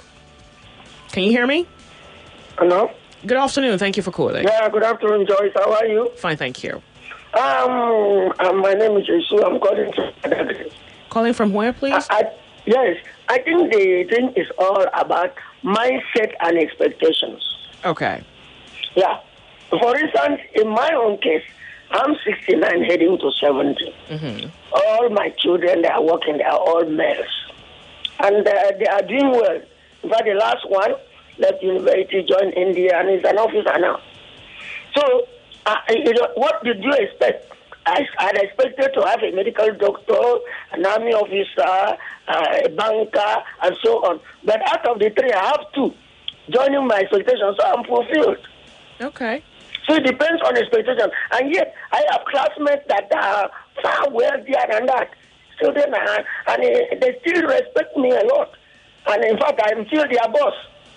Can you hear me? Hello. Good afternoon. Thank you for calling. Yeah, good afternoon, Joyce. How are you? Fine, thank you. Um, um my name is Jesus. I'm calling from... Calling from where, please? I, I, yes, I think the thing is all about mindset and expectations. Okay. Yeah. For instance, in my own case, I'm sixty-nine heading to seventy. Mm-hmm. All my children, they are working, they are all males. And uh, they are doing well. In fact, the last one left university, joined India, and is an officer now. So, uh, you know, what did you expect? I had expected to have a medical doctor, an army officer, uh, a banker, and so on. But out of the three, I have two joining my expectations, so I'm fulfilled. Okay. So it depends on expectation. And yet, I have classmates that are far wealthier than that. So then, uh, and uh, they still respect me a lot. And in fact, I'm still their boss.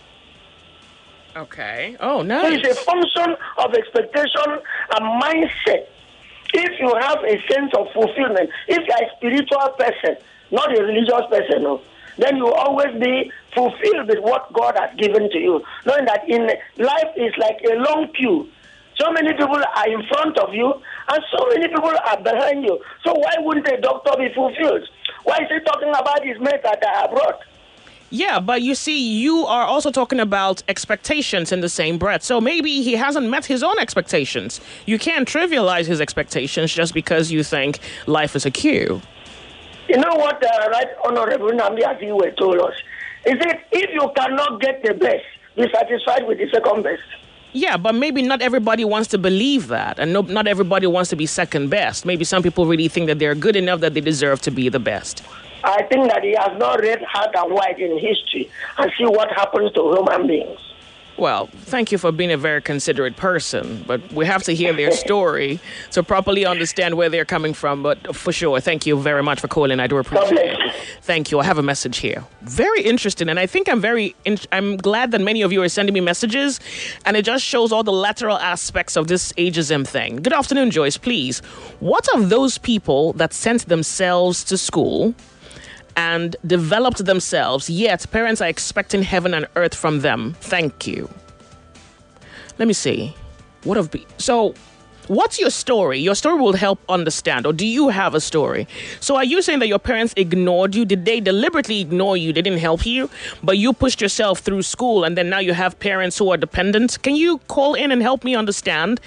Okay. Oh, nice. So it's a function of expectation and mindset. If you have a sense of fulfillment, if you're a spiritual person, not a religious person, no, then you will always be fulfilled with what God has given to you. Knowing that in life is like a long queue. So many people are in front of you, and so many people are behind you. So why wouldn't a doctor be fulfilled? Why is he talking about his mate that are abroad? Yeah, but you see, you are also talking about expectations in the same breath. So maybe he hasn't met his own expectations. You can't trivialize his expectations just because you think life is a queue. You know what uh, Right Honorable Nnamdi Azikiwe told us? He said, if you cannot get the best, be satisfied with the second best. Yeah, but maybe not everybody wants to believe that, and no, not everybody wants to be second best. Maybe some people really think that they're good enough that they deserve to be the best. I think that he has not read Hart and White in history and see what happens to human beings. Well, thank you for being a very considerate person, but we have to hear their story to properly understand where they're coming from. But for sure, thank you very much for calling. I do appreciate it. Thank you. I have a message here. Very interesting, and I think I'm very. In- I'm glad that many of you are sending me messages, and it just shows all the lateral aspects of this ageism thing. Good afternoon, Joyce. Please, what of those people that sent themselves to school and developed themselves, yet parents are expecting heaven and earth from them? Thank you. Let me see. What have be- so what's your story? Your story will help understand. Or do you have a story? So are you saying that your parents ignored you? Did they deliberately ignore you? They didn't help you, but you pushed yourself through school, and then now you have parents who are dependent? Can you call in and help me understand?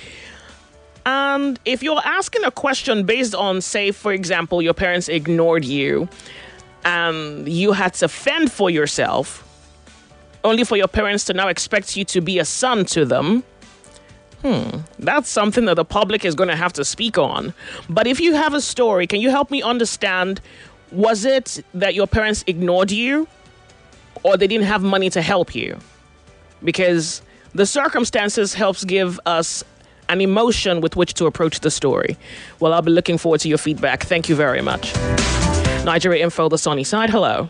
And if you're asking a question based on, say, for example, your parents ignored you, and you had to fend for yourself, only for your parents to now expect you to be a son to them, hmm, that's something that the public is going to have to speak on. But if you have a story, can you help me understand, was it that your parents ignored you, or they didn't have money to help you? Because the circumstances helps give us an emotion with which to approach the story. Well, I'll be looking forward to your feedback. Thank you very much. Nigeria Info, the sunny side. Hello.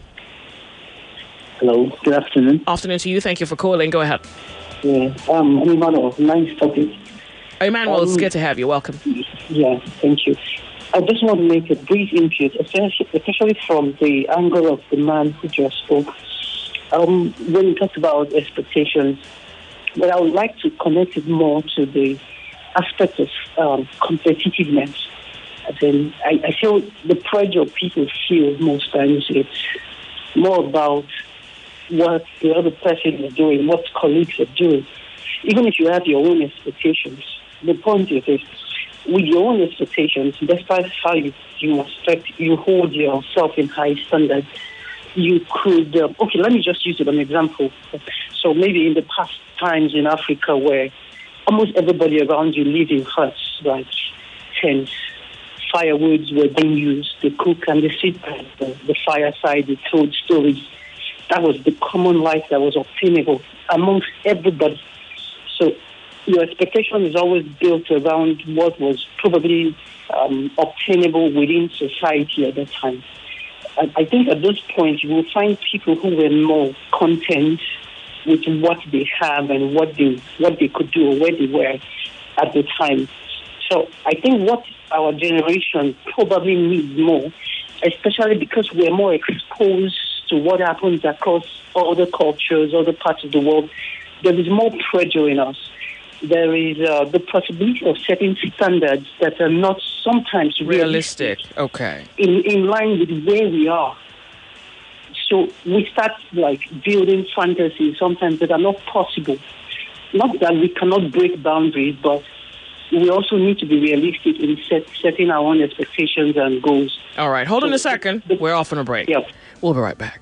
Hello. Good afternoon. Afternoon to you. Thank you for calling. Go ahead. Yeah. Um, I'm Emmanuel. Nice topic. Emmanuel, um, it's good to have you. Welcome. Yeah, thank you. I just want to make a brief input, especially from the angle of the man who just spoke. Um, when he talked about expectations, but I would like to connect it more to the aspect of um, competitiveness. Then I, I feel the pressure people feel most times it's more about what the other person is doing, what colleagues are doing. Even if you have your own expectations, the point is this, with your own expectations, despite how you, you expect, you hold yourself in high standards, you could, uh, okay, let me just use it as an example. So maybe in the past times in Africa where almost everybody around you lived in huts, like tents, firewoods were being used, they cook and they sit at the, the fireside, they told stories. That was the common life that was obtainable amongst everybody. So your expectation is always built around what was probably um, obtainable within society at that time. And I think at this point you will find people who were more content with what they have and what they what they could do or where they were at the time. So I think what our generation probably needs more, especially because we're more exposed to what happens across other cultures, other parts of the world, there is more pressure in us. There is uh, the possibility of setting standards that are not sometimes realistic. realistic. Okay. In, in line with where we are. So we start like building fantasies sometimes that are not possible. Not that we cannot break boundaries, but we also need to be realistic in set, setting our own expectations and goals. All right, hold so on a second. The, the, We're off on a break. Yeah. We'll be right back.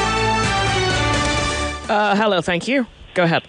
Uh, hello, thank you. Go ahead.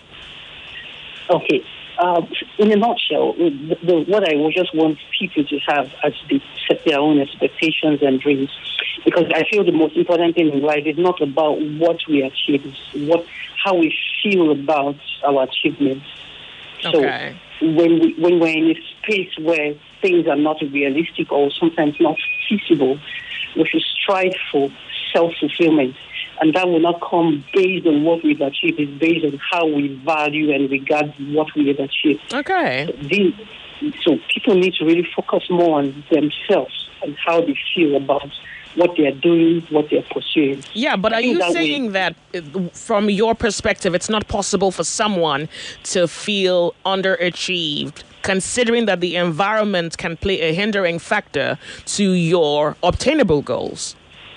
Okay. Uh, in a nutshell, the, the, what I would just want people to have as they set their own expectations and dreams, because I feel the most important thing in life is not about what we achieve, it's what how we feel about our achievements. Okay. So when we when we're in a space where things are not realistic or sometimes not feasible, we should strive for self-fulfillment. And that will not come based on what we've achieved. It's based on how we value and regard what we have achieved. Okay. So, these, so people need to really focus more on themselves and how they feel about what they are doing, what they are pursuing. Yeah, but are you that saying we, that from your perspective, it's not possible for someone to feel underachieved, considering that the environment can play a hindering factor to your obtainable goals?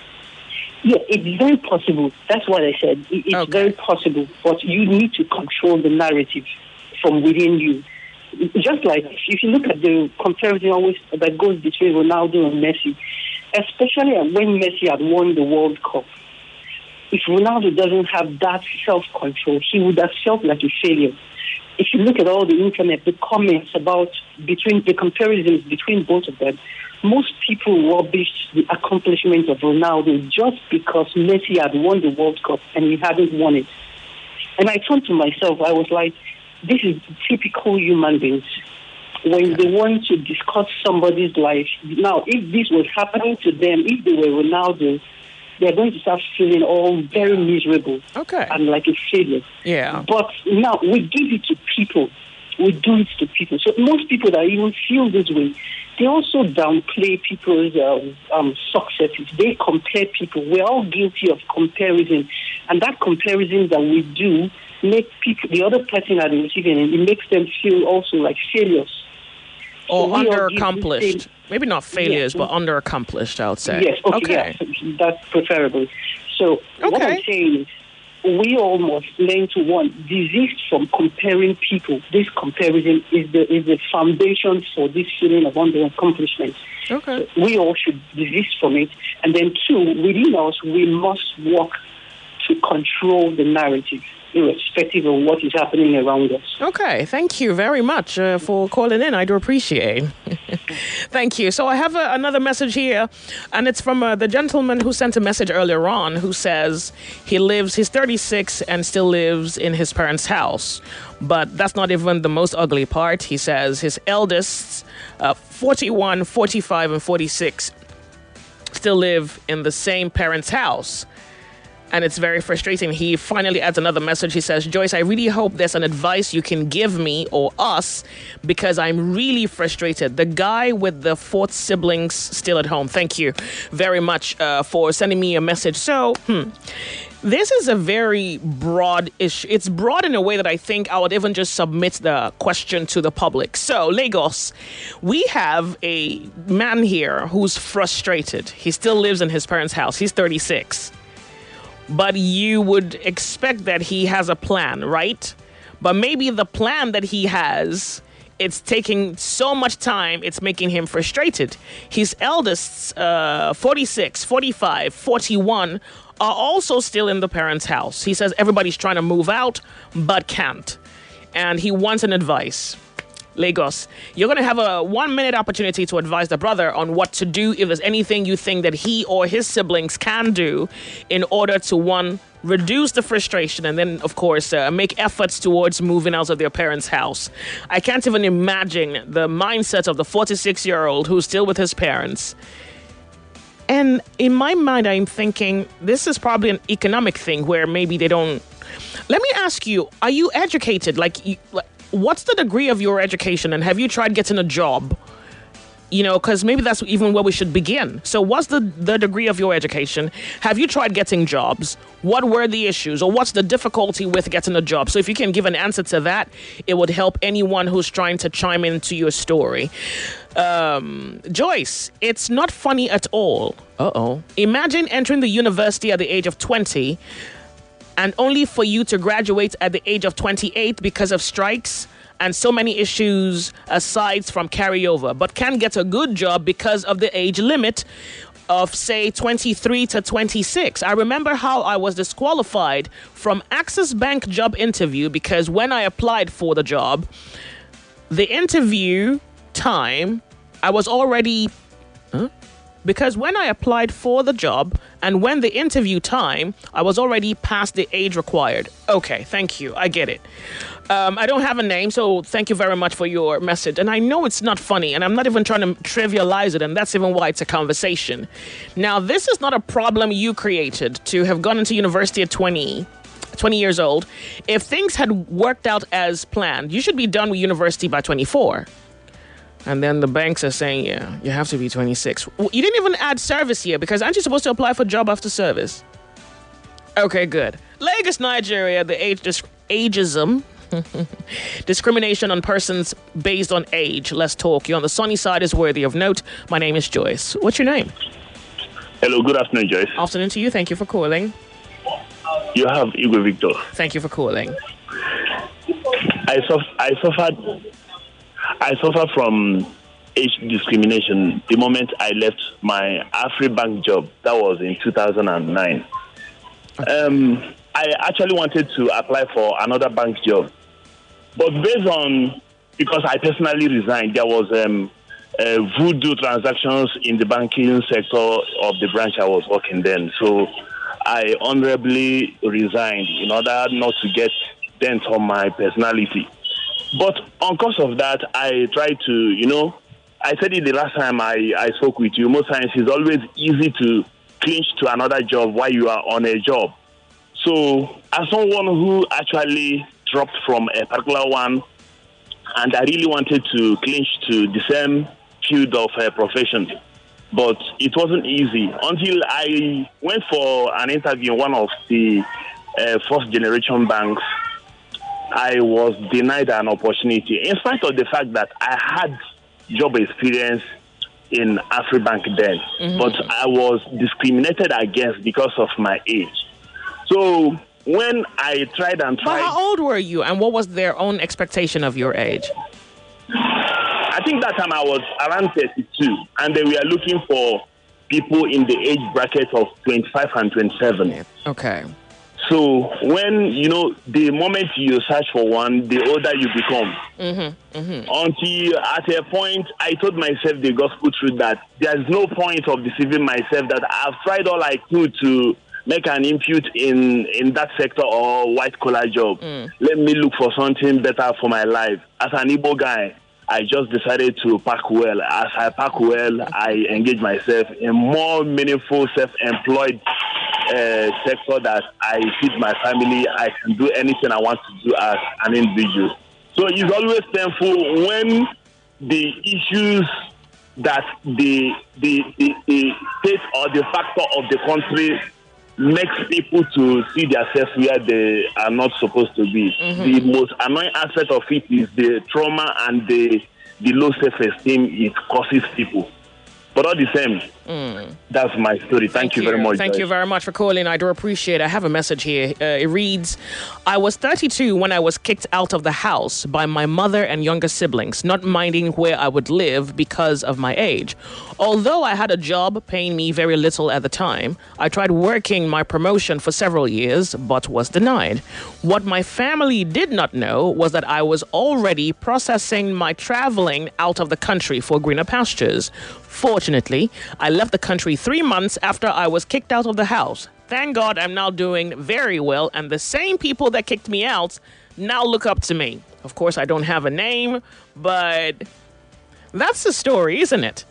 Yeah, it's very possible. That's what I said. It's okay. Very possible, but you need to control the narrative from within you. Just like if you look at the comparison always that goes between Ronaldo and Messi, especially when Messi had won the World Cup, if Ronaldo doesn't have that self-control, he would have felt like a failure. If you look at all the internet, the comments about between the comparisons between both of them, most people rubbished the accomplishment of Ronaldo just because Messi had won the World Cup and he hadn't won it. And I thought to myself, I was like, this is typical human beings. When they want to discuss somebody's life, now, if this was happening to them, if they were Ronaldo, they're going to start feeling all very miserable okay. and like a failure. Yeah. But now we give it to people. We do it to people. So most people that even feel this way, they also downplay people's um, um, successes. They compare people. We're all guilty of comparison. And that comparison that we do make people, the other person that is receiving it, it makes them feel also like failures. Or so under-accomplished. Maybe not failures, yes. but under-accomplished, I would say. Yes, okay, okay. Yes, that's preferable. So okay. what I'm saying is, we all must learn to, one, desist from comparing people. This comparison is the is the foundation for this feeling of under-accomplishment. Okay. So we all should desist from it. And then, two, within us, we must work to control the narrative, irrespective of what is happening around us. Okay, thank you very much uh, for calling in. I do appreciate. Thank you. So I have a, another message here, and it's from uh, the gentleman who sent a message earlier on, who says he lives, he's thirty-six and still lives in his parents' house. But that's not even the most ugly part. He says his eldest, uh, forty-one, forty-five, and forty-six, still live in the same parents' house. And it's very frustrating. He finally adds another message. He says, Joyce, I really hope there's an advice you can give me or us, because I'm really frustrated. The guy with the fourth siblings still at home. Thank you very much uh, for sending me a message. So, hmm, This is a very broad issue. It's broad in a way that I think I would even just submit the question to the public. So, Lagos, we have a man here who's frustrated. He still lives in his parents' house. He's thirty-six. But you would expect that he has a plan, right? But maybe the plan that he has, it's taking so much time, it's making him frustrated. His eldest, uh, forty-six, forty-five, forty-one, are also still in the parents' house. He says everybody's trying to move out, but can't. And he wants an advice. Lagos, you're going to have a one-minute opportunity to advise the brother on what to do if there's anything you think that he or his siblings can do in order to, one, reduce the frustration, and then, of course, uh, make efforts towards moving out of their parents' house. I can't even imagine the mindset of the forty-six-year-old who's still with his parents. And in my mind, I'm thinking this is probably an economic thing where maybe they don't... Let me ask you, are you educated? Like, you, what's the degree of your education, and have you tried getting a job? You know, because maybe that's even where we should begin. So what's the, the degree of your education? Have you tried getting jobs? What were the issues, or what's the difficulty with getting a job? So if you can give an answer to that, it would help anyone who's trying to chime into your story. Um, Joyce, it's not funny at all. Uh-oh. Imagine entering the university at the age of twenty and only for you to graduate at the age of twenty-eight because of strikes and so many issues aside from carryover, but can get a good job because of the age limit of, say, twenty-three to twenty-six. I remember how I was disqualified from Axis Bank job interview because when I applied for the job, the interview time, I was already... Huh? Because when I applied for the job and when the interview time, I was already past the age required. Okay, thank you. I get it. Um, I don't have a name, so thank you very much for your message. And I know it's not funny, and I'm not even trying to trivialize it, and that's even why it's a conversation. Now, this is not a problem you created to have gone into university at twenty, twenty years old. If things had worked out as planned, you should be done with university by twenty-four. And then the banks are saying, yeah, you have to be twenty-six. Well, you didn't even add service here, because aren't you supposed to apply for job after service? Okay, good. Lagos, Nigeria, the age dis- ageism, discrimination on persons based on age. Let's talk. You're on the sunny side is worthy of note. My name is Joyce. What's your name? Hello, good afternoon, Joyce. Afternoon to you. Thank you for calling. You have Igwe Victor. Thank you for calling. I, suf- I suffered... I suffer from age discrimination the moment I left my AfriBank job. That was in two thousand nine. Um, I actually wanted to apply for another bank job. But based on, because I personally resigned, there was um, uh, voodoo transactions in the banking sector of the branch I was working then. So I honorably resigned in order not to get dent on my personality. But on cause of that, I tried to, you know, I said it the last time I, I spoke with you, most times it's always easy to clinch to another job while you are on a job. So as someone who actually dropped from a particular one, and I really wanted to clinch to the same field of uh, profession, but it wasn't easy until I went for an interview in one of the uh, first generation banks. I was denied an opportunity, in spite of the fact that I had job experience in AfriBank then, mm-hmm. but I was discriminated against because of my age. So when I tried and tried... But how old were you, and what was their own expectation of your age? I think that time I was around thirty-two, and they were looking for people in the age bracket of twenty-five and twenty-seven. Okay. So when, you know, the moment you search for one, the older you become. Mm-hmm, mm-hmm. Until at a point, I told myself the gospel truth that there's no point of deceiving myself, that I've tried all I could to make an input in, in that sector or white-collar job. Mm. Let me look for something better for my life. As an Igbo guy, I just decided to pack well. As I pack well, I engage myself in more meaningful, self-employed uh, sector that I feed my family. I can do anything I want to do as an individual. So it's always painful when the issues that the, the, the, the state or the factor of the country makes people to see themselves where they are not supposed to be. Mm-hmm. The most annoying aspect of it is the trauma and the the low self-esteem it causes people. But all the same, mm. that's my story. Thank, Thank you, you very much. Thank guys. you very much for calling. I do appreciate it. I have a message here. Uh, it reads, I was thirty-two when I was kicked out of the house by my mother and younger siblings, not minding where I would live because of my age. Although I had a job paying me very little at the time, I tried working my promotion for several years, but was denied. What my family did not know was that I was already processing my traveling out of the country for greener pastures. Fortunately, I left the country three months after I was kicked out of the house. Thank God I'm now doing very well, and the same people that kicked me out now look up to me. Of course, I don't have a name, but that's the story, isn't it?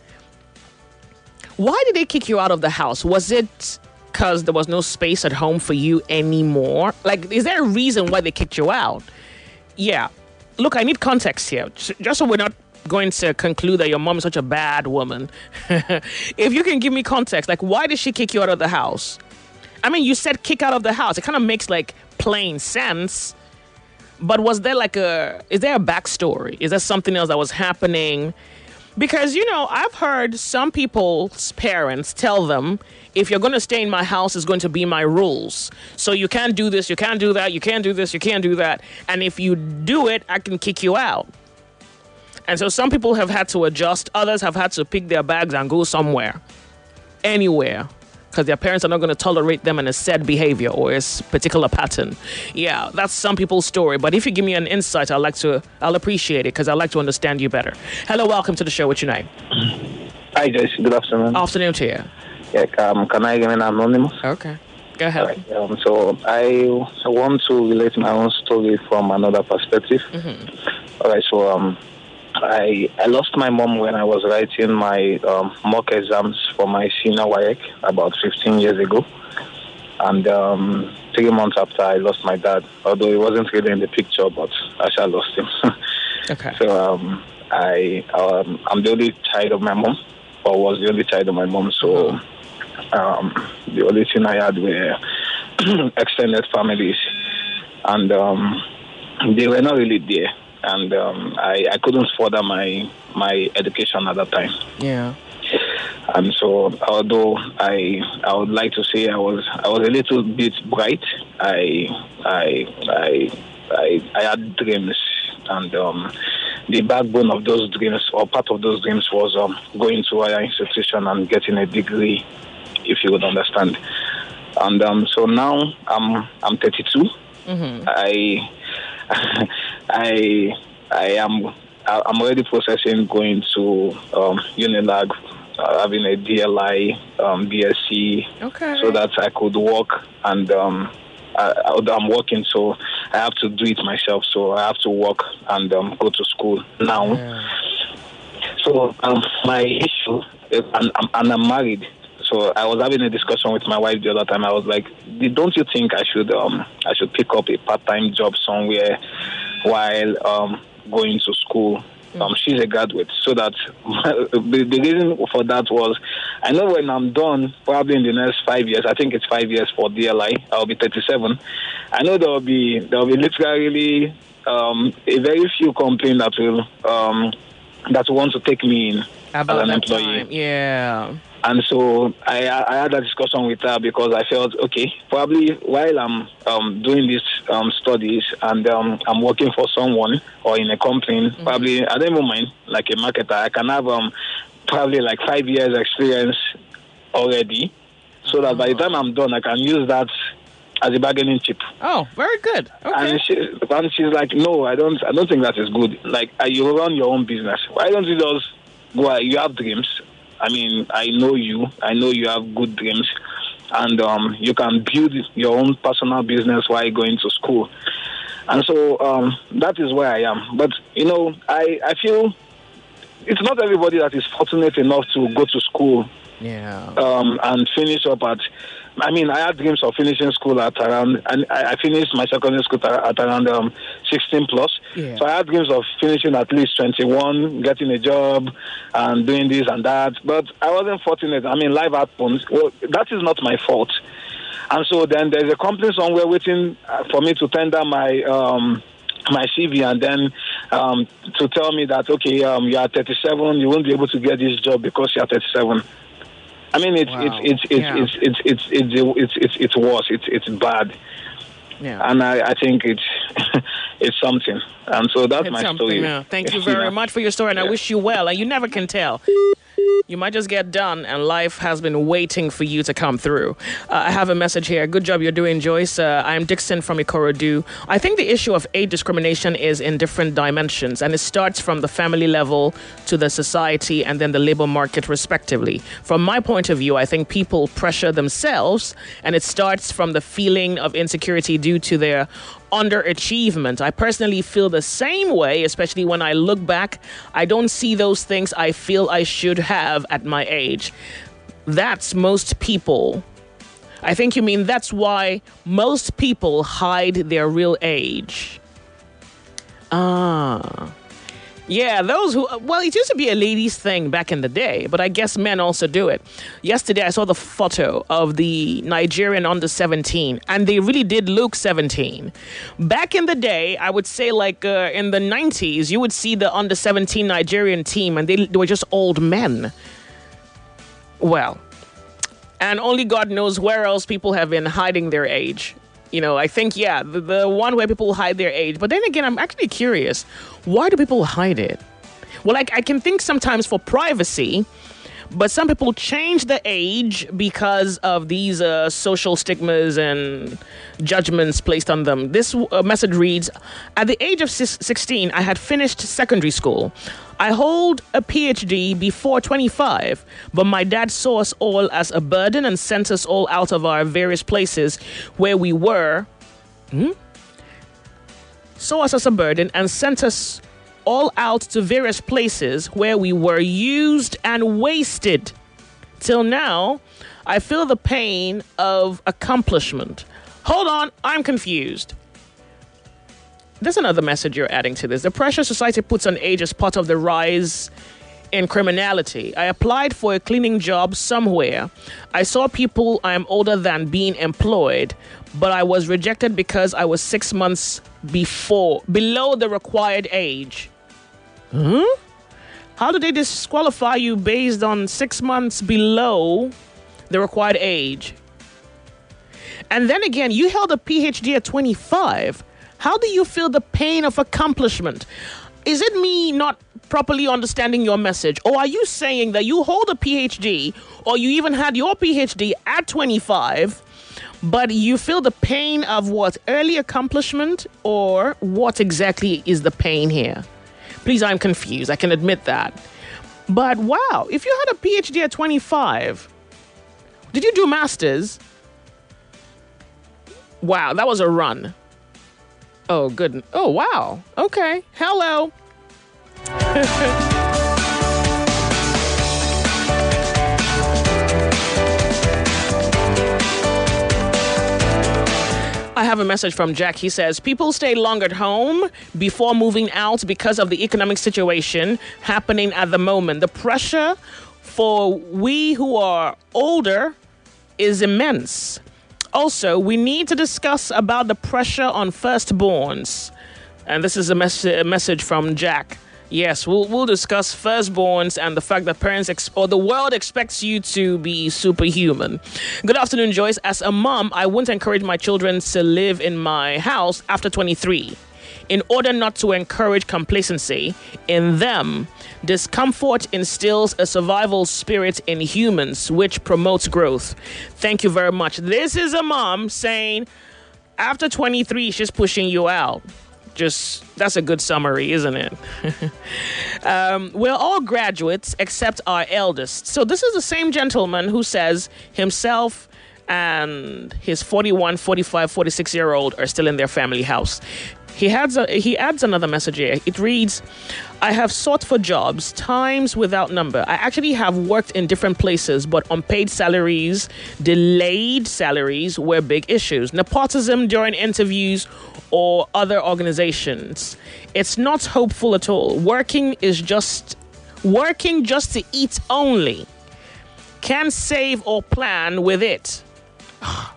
Why did they kick you out of the house? Was it because there was no space at home for you anymore? Like, is there a reason why they kicked you out? Yeah. Look, I need context here, just so we're not going to conclude that your mom is such a bad woman. If you can give me context, like, why did she kick you out of the house? I mean, you said kick out of the house. It kind of makes, like, plain sense. But was there, like, a... Is there a backstory? Is there something else that was happening? Because, you know, I've heard some people's parents tell them, if you're going to stay in my house, it's going to be my rules. So you can't do this, you can't do that, you can't do this, you can't do that. And if you do it, I can kick you out. And so some people have had to adjust. Others have had to pick their bags and go somewhere, anywhere, because their parents are not going to tolerate them in a said behavior or a particular pattern. Yeah, that's some people's story. But if you give me an insight, I'd like to, I'll appreciate it because I'd like to understand you better. Hello, welcome to the show. What's your name? Hi, Joyce. Good afternoon. Afternoon to you. Yeah, um, can I remain anonymous? Okay. Go ahead. Right, um, so I, I want to relate my own story from another perspective. Mm-hmm. All right, so um. I I lost my mom when I was writing my um, mock exams for my senior W A E C about fifteen years ago. And um, three months after, I lost my dad, although he wasn't really in the picture, but I shall lost him. Okay. So um, I, um, I'm the only child of my mom, or was the only child of my mom. So um, the only thing I had were extended families. And um, they were not really there. And um, I, I couldn't further my my education at that time. Yeah. And so, although I I would like to say I was I was a little bit bright, I I I I, I had dreams, and um, the backbone of those dreams, or part of those dreams, was um, going to a higher institution and getting a degree, if you would understand. And um, so now I'm I'm thirty-two. Mm-hmm. I. I I am I'm already processing going to um, Unilag, uh, having a D L I, um, B S c, okay, so that I could work, and um, I, I'm working, so I have to do it myself. So I have to work and um, go to school now. Yeah. So um, my issue is, and, and I'm married. So I was having a discussion with my wife the other time. I was like, "Don't you think I should um I should pick up a part-time job somewhere while um going to school?" Um, she's a graduate, so that the, the reason for that was, I know when I'm done, probably in the next five years, I think it's five years for D L I, I'll be thirty-seven. I know there will be there will be literally um a very few companies that will um that will want to take me in About as an that employee. Time. Yeah. And so I I had a discussion with her because I felt, okay, probably while I'm um, doing these um, studies and um, I'm working for someone or in a company, mm-hmm. probably, I don't even mind, like a marketer, I can have um, probably like five years experience already, so that oh. by the time I'm done, I can use that as a bargaining chip. Oh, very good. Okay. And, she, and she's like, no, I don't I don't think that is good. Like, uh, you run your own business. Why don't you just go out? You have dreams. I mean, I know you. I know you have good dreams. And um, you can build your own personal business while going to school. And so um, that is where I am. But, you know, I, I feel it's not everybody that is fortunate enough to go to school yeah. um, and finish up at... I mean, I had dreams of finishing school at around, and I finished my secondary school at around um, sixteen plus. Yeah. So I had dreams of finishing at least twenty-one, getting a job, and doing this and that. But I wasn't fortunate. I mean, life happens. Well, that is not my fault. And so then there's a company somewhere waiting uh, for me to tender my um, my C V, and then um, to tell me that, okay, um, you are thirty-seven, you won't be able to get this job because you are thirty-seven. I mean, it's wow. it's it's it's, yeah. it's it's it's it's it's it's it's it's worse. It's it's bad. Yeah. And I, I think it's it's something. And so that's it's my story. Yeah. Thank you very yeah. much for your story, and yeah. I wish you well. And you never can tell. You might just get done, and life has been waiting for you to come through. Uh, I have a message here. Good job you're doing, Joyce. Uh, I'm Dixon from Ikorodu. I think the issue of age discrimination is in different dimensions, and it starts from the family level to the society and then the labor market, respectively. From my point of view, I think people pressure themselves, and it starts from the feeling of insecurity due to their underachievement. I personally feel the same way, especially when I look back. I don't see those things I feel I should have at my age. That's most people. I think you mean that's why most people hide their real age. Ah. Yeah, those who, well, it used to be a ladies' thing back in the day, but I guess men also do it. Yesterday, I saw the photo of the Nigerian under seventeen, and they really did look seventeen. Back in the day, I would say like uh, in the nineties, you would see the under seventeen Nigerian team, and they, they were just old men. Well, and only God knows where else people have been hiding their age. You know, I think, yeah, the, the one where people hide their age. But then again, I'm actually curious. Why do people hide it? Well, like, I can think sometimes for privacy, but some people change the age because of these uh, social stigmas and judgments placed on them. This uh, message reads, at the age of sixteen, I had finished secondary school. I hold a P H D before twenty-five, but my dad saw us all as a burden and sent us all out of our various places where we were. Hmm? Saw us as a burden and sent us all out to various places where we were used and wasted. Till now, I feel the pain of accomplishment. Hold on, I'm confused. There's another message you're adding to this. The pressure society puts on age as part of the rise in criminality. I applied for a cleaning job somewhere. I saw people I'm older than being employed, but I was rejected because I was six months before, below the required age. Huh? How do they disqualify you based on six months below the required age? And then again, you held a P H D at twenty-five. How do you feel the pain of accomplishment? Is it me not properly understanding your message? Or are you saying that you hold a P H D, or you even had your P H D at twenty-five, but you feel the pain of what? Early accomplishment? Or what exactly is the pain here? Please, I'm confused. I can admit that. But wow, if you had a P H D at twenty-five, did you do masters? Wow, that was a run. Oh, good. Oh, wow. Okay. Hello. I have a message from Jack. He says, people stay long at home before moving out because of the economic situation happening at the moment. The pressure for we who are older is immense. Also, we need to discuss about the pressure on firstborns. And this is a, mes- a message from Jack. Yes, we'll we'll discuss firstborns and the fact that parents ex- or the world expects you to be superhuman. Good afternoon, Joyce. As a mom, I wouldn't encourage my children to live in my house after twenty-three. In order not to encourage complacency in them, discomfort instills a survival spirit in humans, which promotes growth. Thank you very much. This is a mom saying, after twenty-three, she's pushing you out. Just, that's a good summary, isn't it? um, we're all graduates except our eldest. So this is the same gentleman who says himself and his forty-one, forty-five, forty-six-year-old are still in their family house. He adds, a, he adds another message here. It reads, I have sought for jobs, times without number. I actually have worked in different places, but unpaid salaries, delayed salaries were big issues. Nepotism during interviews or other organizations. It's not hopeful at all. Working is just, working just to eat only. Can't save or plan with it.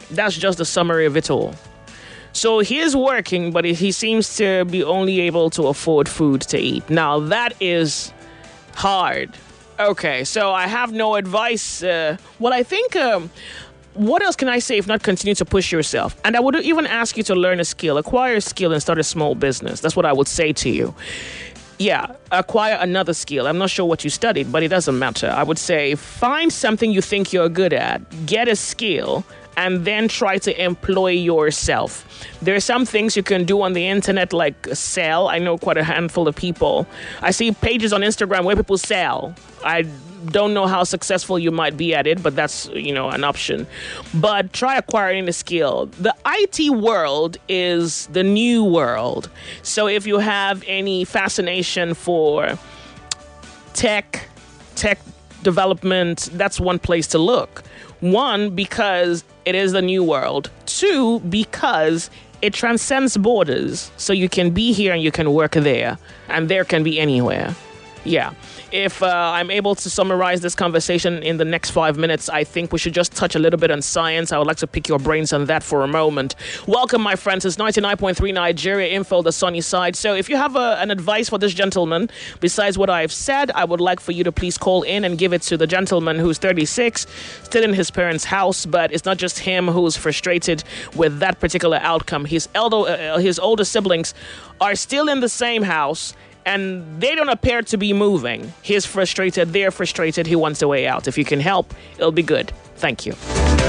That's just the summary of it all. So he is working, but he seems to be only able to afford food to eat. Now, that is hard. Okay, so I have no advice. Uh, well, I think... Um, what else can I say if not continue to push yourself? And I would even ask you to learn a skill, acquire a skill and start a small business. That's what I would say to you. Yeah, acquire another skill. I'm not sure what you studied, but it doesn't matter. I would say find something you think you're good at, get a skill, and then try to employ yourself. There are some things you can do on the internet like sell. I know quite a handful of people. I see pages on Instagram where people sell. I don't know how successful you might be at it, but that's, you know, an option. But try acquiring a skill. The I T world is the new world. So if you have any fascination for tech, tech development, that's one place to look. One, because it is the new world. Two, because it transcends borders. So you can be here and you can work there. And there can be anywhere. Yeah. If uh, I'm able to summarize this conversation in the next five minutes, I think we should just touch a little bit on science. I would like to pick your brains on that for a moment. Welcome, my friends. It's ninety-nine point three Nigeria Info, the sunny side. So if you have a, an advice for this gentleman, besides what I've said, I would like for you to please call in and give it to the gentleman who's thirty-six, still in his parents' house. But it's not just him who's frustrated with that particular outcome. His, elder, uh, his older siblings are still in the same house, and they don't appear to be moving. He's frustrated. They're frustrated. He wants a way out. If you can help, it'll be good. Thank you.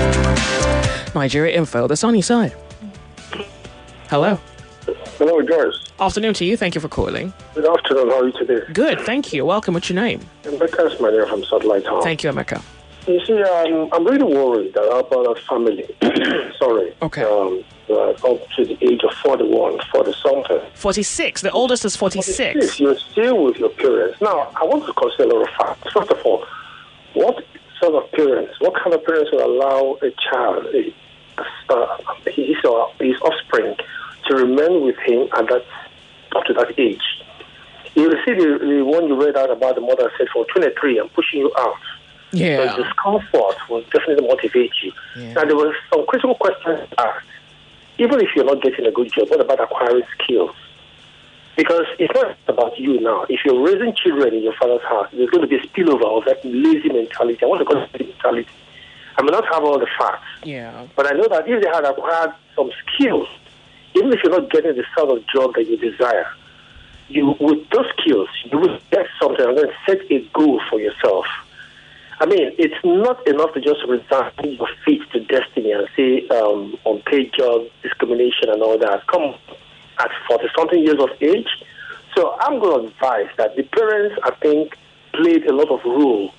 Nigeria Info, the sunny side. Hello. Hello, Joyce. Afternoon to you. Thank you for calling. Good afternoon. How are you today? Good. Thank you. Welcome. What's your name? Emeka is my name from Satellite House. Thank you, Emeka. You see, um, I'm really worried about our family. Sorry. Okay. Um, uh, up to the age of forty-one, forty something. forty-six. The oldest is forty-six. forty-six. You're still with your parents. Now, I want to consider a lot of facts. First of all, what sort of parents, what kind of parents will allow a child, a, uh, his or his offspring, to remain with him at that, up to that age? You will see the, the one you read out about the mother said for twenty-three, I'm pushing you out. Yeah. So discomfort will definitely motivate you. Yeah. Now, there were some critical questions asked. Even if you're not getting a good job, what about acquiring skills? Because it's not about you now. If you're raising children in your father's house, there's going to be a spillover of that lazy mentality. I want to call it mentality. I may not have all the facts. Yeah. But I know that if they had acquired some skills, even if you're not getting the sort of job that you desire, you with those skills, you will get something and then set a goal for yourself. I mean, it's not enough to just resign your feet to destiny and say um, unpaid job, discrimination and all that. Come at forty-something years of age. So I'm going to advise that the parents, I think, played a lot of role.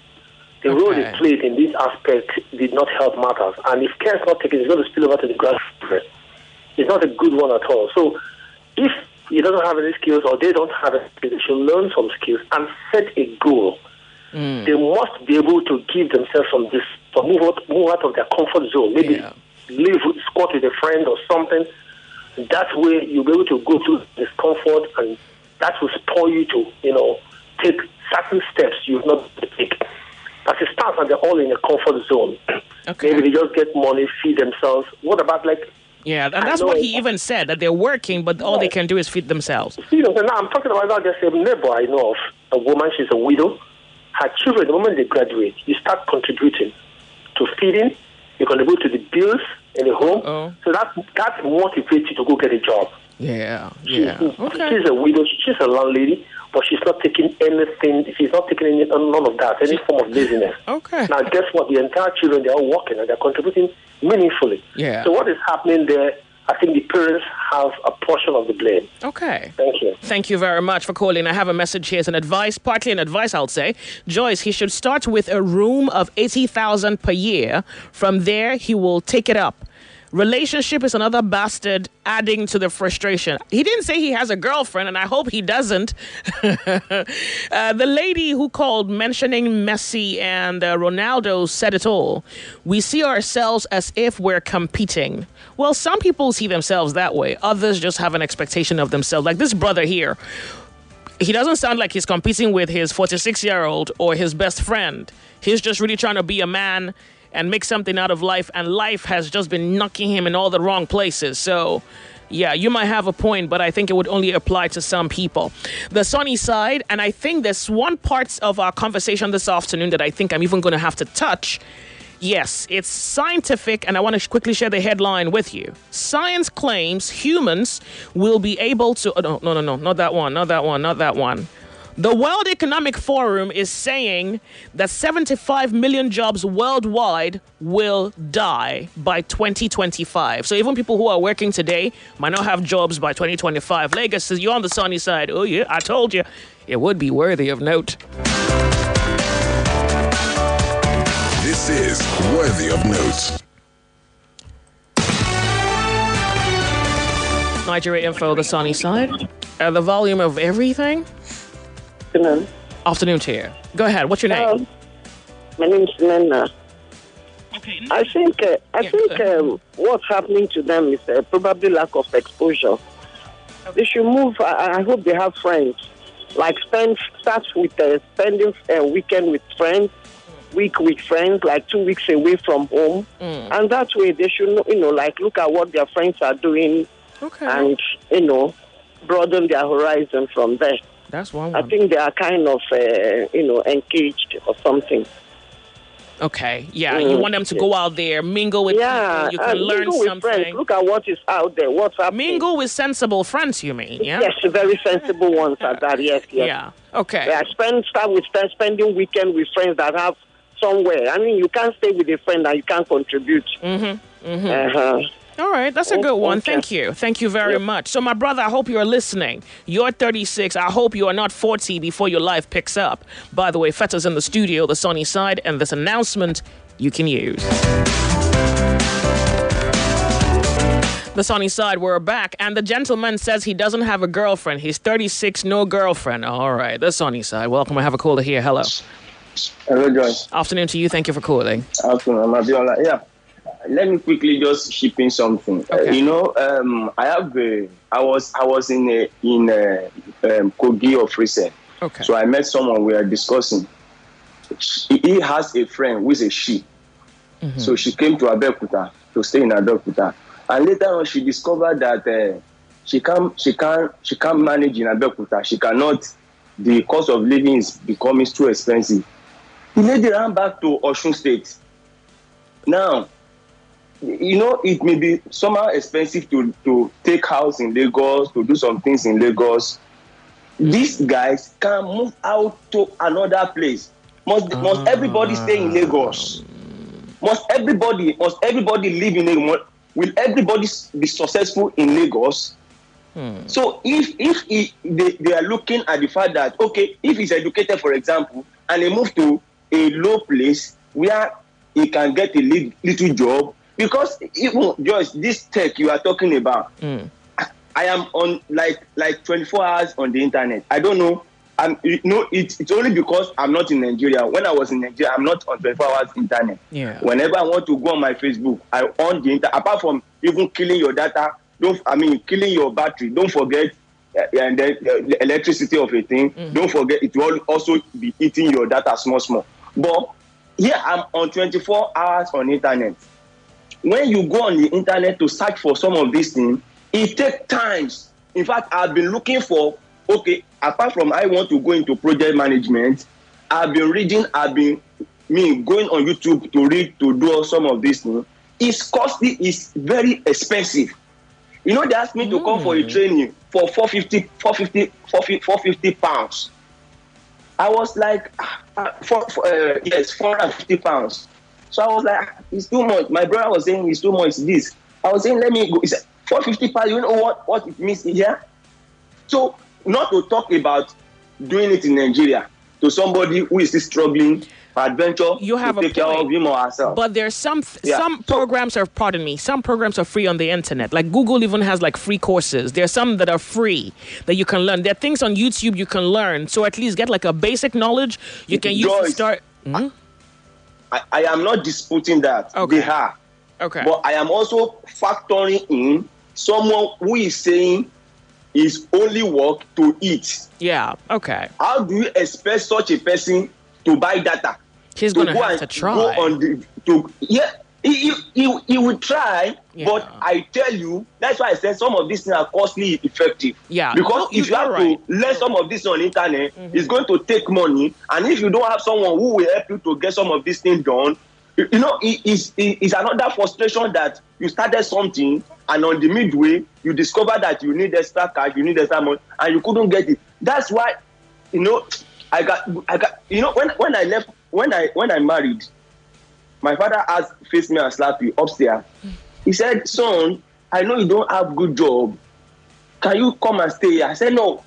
The okay. role they played in this aspect did not help matters. And if care is not taken, it's going to spill over to the grandchildren. It's not a good one at all. So if you don't have any skills or they don't have it, they should learn some skills and set a goal. Mm. They must be able to give themselves some this, to move out, move out of their comfort zone. Maybe yeah. live, squat with a friend or something. That way, you'll be able to go through discomfort, and that will spur you to, you know, take certain steps you've not to take. As it starts, and they're all in a comfort zone. Okay. Maybe they just get money, feed themselves. What about like? Yeah, and that's what he even said, that they're working, but all yeah. they can do is feed themselves. Feed themselves. Now, I'm talking about that. There's a neighbor I know of, a woman. She's a widow. Her children, the moment they graduate, you start contributing to feeding, you contribute to the bills in the home. Uh-oh. So that that motivates you to go get a job. Yeah, yeah. She, okay. She's a widow, she's a landlady, but she's not taking anything, she's not taking any, none of that, any form of laziness. Okay. Now, guess what? The entire children, they're all working and they're contributing meaningfully. Yeah. So what is happening there? I think the parents have a portion of the blame. Okay. Thank you. Thank you very much for calling. I have a message here. It's an advice, partly an advice, I'll say. Joyce, he should start with a room of eighty thousand per year. From there, he will take it up. Relationship is another bastard adding to the frustration. He didn't say he has a girlfriend, and I hope he doesn't. uh, the lady who called mentioning Messi and uh, Ronaldo said it all. We see ourselves as if we're competing. Well, some people see themselves that way. Others just have an expectation of themselves. Like this brother here. He doesn't sound like he's competing with his forty-six-year-old or his best friend. He's just really trying to be a man and make something out of life, and life has just been knocking him in all the wrong places. So, yeah, you might have a point, but I think it would only apply to some people. The sunny side, and I think there's one part of our conversation this afternoon that I think I'm even going to have to touch. Yes, it's scientific, and I want to quickly share the headline with you. Science claims humans will be able to... Oh, no, no, no, no, not that one, not that one, not that one. The World Economic Forum is saying that seventy-five million jobs worldwide will die by twenty twenty-five. So even people who are working today might not have jobs by twenty twenty-five. Lagos says you're on the sunny side. Oh, yeah, I told you. It would be worthy of note. This is Worthy of Notes. Nigeria Info, the sunny side. Uh, the volume of everything. Afternoon. Afternoon to you. Go ahead. What's your name? Um, my name is Nena. Okay. I think uh, I yeah, think um, what's happening to them is uh, probably lack of exposure. Okay. They should move. I, I hope they have friends. Like spend start with uh, spending a weekend with friends, week with friends, like two weeks away from home, mm. and that way they should, you know, like look at what their friends are doing, okay. and you know, broaden their horizon from there. That's one. I think they are kind of, uh, you know, engaged or something. Okay, yeah, mm. you want them to go out there, mingle with yeah, people, you can uh, learn mingle something. With friends. Look at what is out there, what's happening. Mingle with sensible friends, you mean, yeah? Yes, very sensible ones at that, yes, yes. Yeah, okay. Yeah, spend, start with spend, spending weekend with friends that have somewhere. I mean, you can't stay with a friend and you can't contribute. Mm-hmm, mm-hmm. Uh-huh. All right, that's a good one. Okay. Thank you. Thank you very yep. much. So, my brother, I hope you're listening. You're thirty-six. I hope you are not forty before your life picks up. By the way, Fetta's in the studio, the sunny side, and this announcement you can use. The sunny side, we're back, and the gentleman says he doesn't have a girlfriend. He's thirty-six, no girlfriend. All right, the sunny side. Welcome. I have a caller here. Hello. Hello, Joyce. Afternoon to you. Thank you for calling. Afternoon, I'm Abiola. Yeah. Let me quickly just chip in something. Okay. Uh, you know, um, I have a, I was I was in a, in a, um, Kogi of recent. Okay. So I met someone we are discussing. She, he has a friend who is a she. Mm-hmm. So she came to Abeokuta to stay in Abeokuta, and later on she discovered that uh, she can't she can't she can't manage in Abeokuta. She cannot. The cost of living is becoming too expensive. The lady ran back to Osun State. Now, you know, it may be somehow expensive to, to take house in Lagos, to do some things in Lagos. These guys can move out to another place. Must uh, must everybody stay in Lagos? Must everybody must everybody live in Lagos? Will everybody be successful in Lagos? Hmm. So if if he, they, they are looking at the fact that, okay, if he's educated, for example, and he move to a low place where he can get a li- little job, because even just this tech you are talking about, mm. I, I am on like like twenty-four hours on the internet. I don't know. I'm you know it, it's only because I'm not in Nigeria. When I was in Nigeria, I'm not on twenty-four hours internet. Yeah. Whenever I want to go on my Facebook, I on the internet. Apart from even killing your data, don't I mean killing your battery? Don't forget uh, and then uh, the electricity of a thing. Mm. Don't forget it will also be eating your data small small. But here I'm on twenty-four hours on internet. When you go on the internet to search for some of these things, it takes times. In fact, I've been looking for, okay, apart from I want to go into project management, I've been reading, I've been me going on YouTube to read, to do some of these things. It's costly, it's very expensive. You know, they asked me to mm. come for a training for four hundred fifty, four hundred fifty, four hundred fifty pounds. I was like, uh, for, for, uh, yes, four hundred fifty pounds. So I was like, it's too much. My brother was saying it's too much. This. I was saying, let me go. He said, four hundred fifty pounds, you know what, what it means here? So, not to talk about doing it in Nigeria to somebody who is still struggling for adventure, you have to a take point, care of him or herself. But there's some yeah. some so, programs are, pardon me, some programs are free on the internet. Like Google even has like free courses. There's some that are free that you can learn. There are things on YouTube you can learn. So at least get like a basic knowledge you can use Joyce, to start. Hmm? I, I am not disputing that. Okay. They are. Okay. But I am also factoring in someone who is saying is only work to eat. Yeah. Okay. How do you expect such a person to buy data? He's to going go to have and to try. Go on the, to yeah. He, he, he will try, yeah. but I tell you, that's why I said some of these things are costly effective. Yeah. Because no, if you have right. to learn some of this on internet, mm-hmm. it's going to take money. And if you don't have someone who will help you to get some of these things done, you, you know, it, it's, it, it's another frustration that you started something and on the midway, you discover that you need extra cash, you need extra money, and you couldn't get it. That's why, you know, I got, I got, you know, when, when I left, when I, when I married, my father asked, faced me and slapped me upstairs. He said, son, I know you don't have good job. Can you come and stay here? I said, no.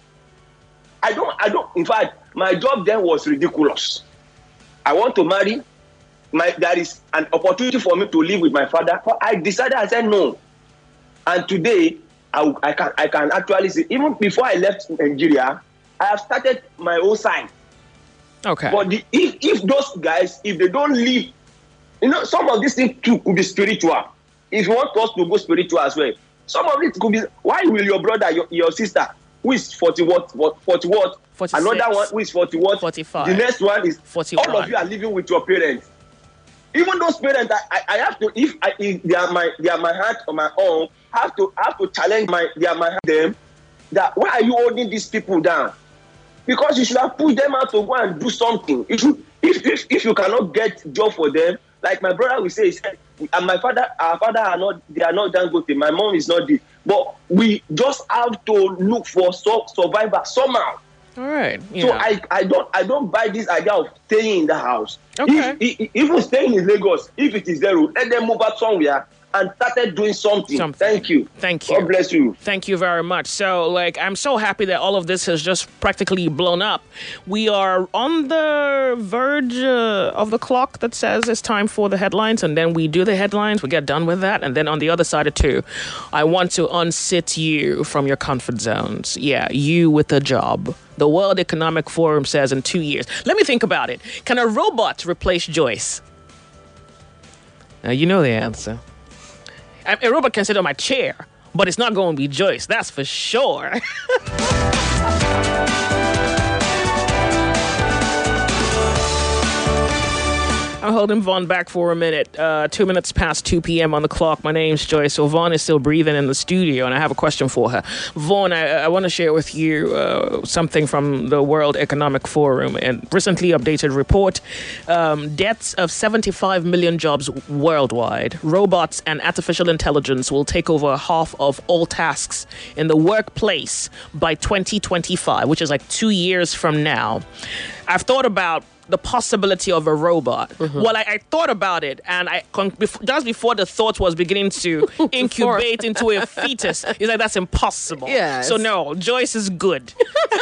I don't, I don't. In fact, my job then was ridiculous. I want to marry. My, there is an opportunity for me to live with my father. But I decided, I said, no. And today, I, I, can, I can actually say, even before I left Nigeria, I have started my own side. Okay. But the, if, if those guys, if they don't live, you know, some of these things too could be spiritual. If you want us to go spiritual as well, some of it could be, why will your brother, your, your sister, who is forty what, forty what, forty-six. Another one who is forty what, forty-five. The next one is forty-one. All of you are living with your parents. Even those parents, I, I have to, if, I, if they are my, they are my heart or my own, I have to, I have to challenge my, they are my them. That why are you holding these people down? Because you should have pushed them out to go and do something. If you, if, if, if you cannot get job for them. Like my brother will say, he said, and my father, our father are not, they are not Dangote. My mom is not this. But we just have to look for so, survivor somehow. All right. Yeah. So I, I don't, I don't buy this idea of staying in the house. Okay. If, if, even staying in Lagos, if it is zero, let them move out somewhere and started doing something. something. Thank you. Thank you. God bless you. Thank you very much. So, like, I'm so happy that all of this has just practically blown up. We are on the verge uh, of the clock that says it's time for the headlines, and then we do the headlines, we get done with that, and then on the other side of two, I want to unsit you from your comfort zones. Yeah, you with a job. The World Economic Forum says in two years. Let me think about it. Can a robot replace Joyce? Now, you know the answer. A robot can sit on my chair, but it's not going to be Joyce. That's for sure. I'm holding Vaughn back for a minute. Uh, two minutes past two p.m. on the clock. My name's Joyce. So Vaughn is still breathing in the studio, and I have a question for her. Vaughn, I, I want to share with you uh, something from the World Economic Forum. And recently updated report, um, deaths of seventy-five million jobs worldwide. Robots and artificial intelligence will take over half of all tasks in the workplace by twenty twenty-five, which is like two years from now. I've thought about the possibility of a robot. Mm-hmm. Well, I, I thought about it, and I just before the thought was beginning to incubate into a fetus, it's like, that's impossible. Yes. So no, Joyce is good.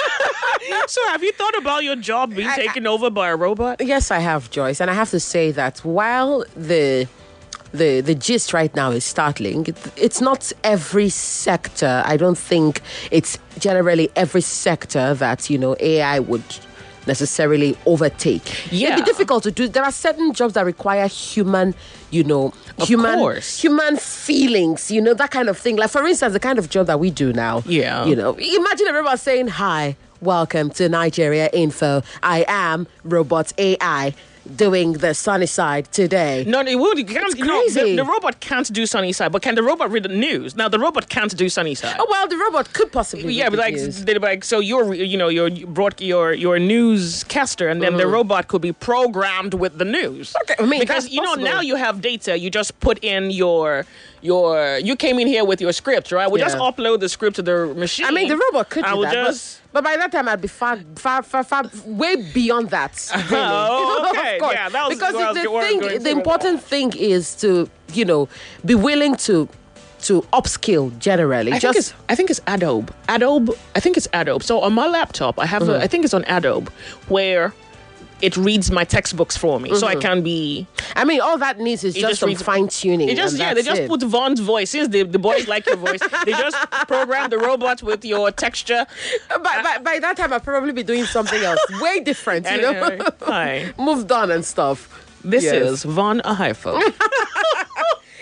So have you thought about your job being I, taken I, over by a robot? Yes, I have, Joyce, and I have to say that while the the the gist right now is startling, it, it's not every sector. I don't think it's generally every sector that, you know, A I would necessarily overtake. Yeah. It'd be difficult to do. There are certain jobs that require human, you know, of human course. human feelings, you know, that kind of thing. Like, for instance, the kind of job that we do now. Yeah. You know, imagine everyone saying, hi, welcome to Nigeria Info. I am Robot A I. Doing the sunny side today. No, it would. It's crazy. No, the, the robot can't do sunny side, but can the robot read the news? Now, the robot can't do sunny side. Oh well, the robot could possibly. Yeah, read but the like, news. they like, so you're, you know, you're you brought your your newscaster, and then mm. the robot could be programmed with the news. Okay, I mean, because that's you know possible. now you have data. You just put in your your. You came in here with your script, right? We'll Yeah. just upload the script to the machine. I mean, the robot could I do will that, just. but, but by that time I'd be far, far, far, far, way beyond that. Really. Oh, okay. Of course. Yeah, that was because what I was the, going- thing, going the through important thing is to, you know, be willing to to upskill generally. I Just think it's I think it's Adobe. Adobe. I think it's Adobe. So on my laptop, I have Mhm. a, I think it's on Adobe, where it reads my textbooks for me, so I Mhm. can be. I mean, all that needs is It just, just some reads- fine tuning. It just yeah, they just put Vaughn's voice. Since the, the boys like your voice, they just program the robot with your texture. by, by, by that time, I'll probably be doing something else, way different, you know. Anyway, hi. Moved on and stuff. This Yes. is Vaughn Ahifo. It will take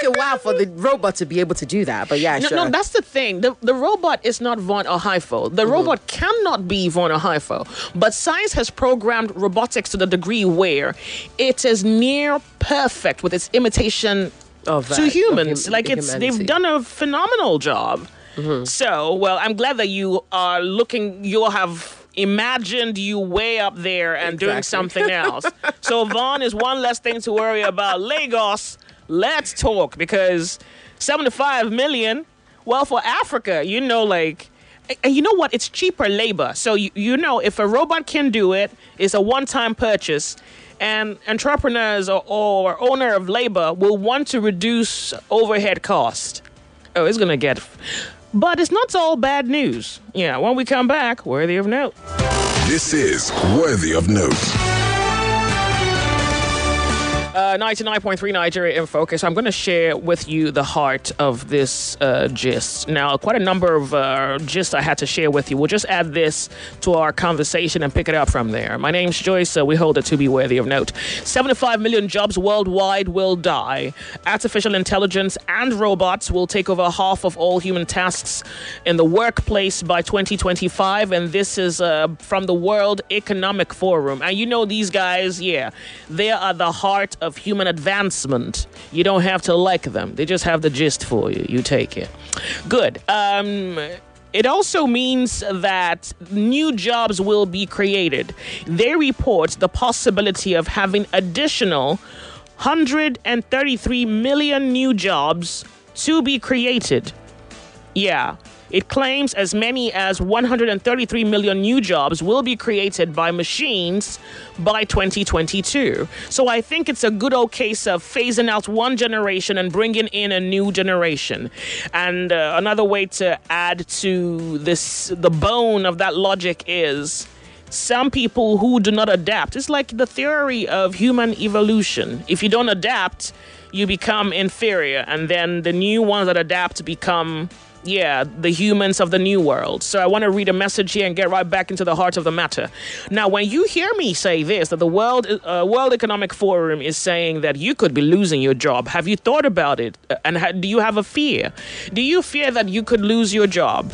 take a while for the robot to be able to do that, but yeah, no, sure. no, that's the thing. The, the robot is not Von Ohifo. The mm-hmm. robot cannot be Von Ohifo. But science has programmed robotics to the degree where it is near perfect with its imitation of uh, to humans. Of hum- like it's humanity. They've done a phenomenal job. Mm-hmm. So, well, I'm glad that you are looking. You have imagined you way up there and exactly. doing something else. So Vaughn is one less thing to worry about. Lagos, let's talk, because seventy-five million, well, for Africa, you know, like, and you know what? It's cheaper labor. So, you, you know, if a robot can do it, it's a one-time purchase. And entrepreneurs or, or owner of labor will want to reduce overhead cost. Oh, it's going to get... But it's not all bad news. Yeah, when we come back, worthy of note. This is Worthy of Note. Uh, ninety-nine point three Nigeria in Focus. I'm going to share with you the heart of this uh, gist. Now, quite a number of uh, gists I had to share with you. We'll just add this to our conversation and pick it up from there. My name's Joyce. Uh, we hold it to be worthy of note. seventy-five million jobs worldwide will die. Artificial intelligence and robots will take over half of all human tasks in the workplace by twenty twenty-five. And this is uh, from the World Economic Forum. And you know these guys, yeah, they are the heart of human advancement. You don't have to like them. They just have the gist for you. You take it. Good. Um... It also means that new jobs will be created. They report the possibility of having additional one hundred thirty-three million new jobs to be created. Yeah. It claims as many as one hundred thirty-three million new jobs will be created by machines by twenty twenty-two. So I think it's a good old case of phasing out one generation and bringing in a new generation. And uh, another way to add to this, the bone of that logic is some people who do not adapt. It's like the theory of human evolution. If you don't adapt, you become inferior. And then the new ones that adapt become... yeah, the humans of the new world. So I want to read a message here and get right back into the heart of the matter. Now, when you hear me say this, that the World uh, World Economic Forum is saying that you could be losing your job, have you thought about it? And ha- do you have a fear? Do you fear that you could lose your job?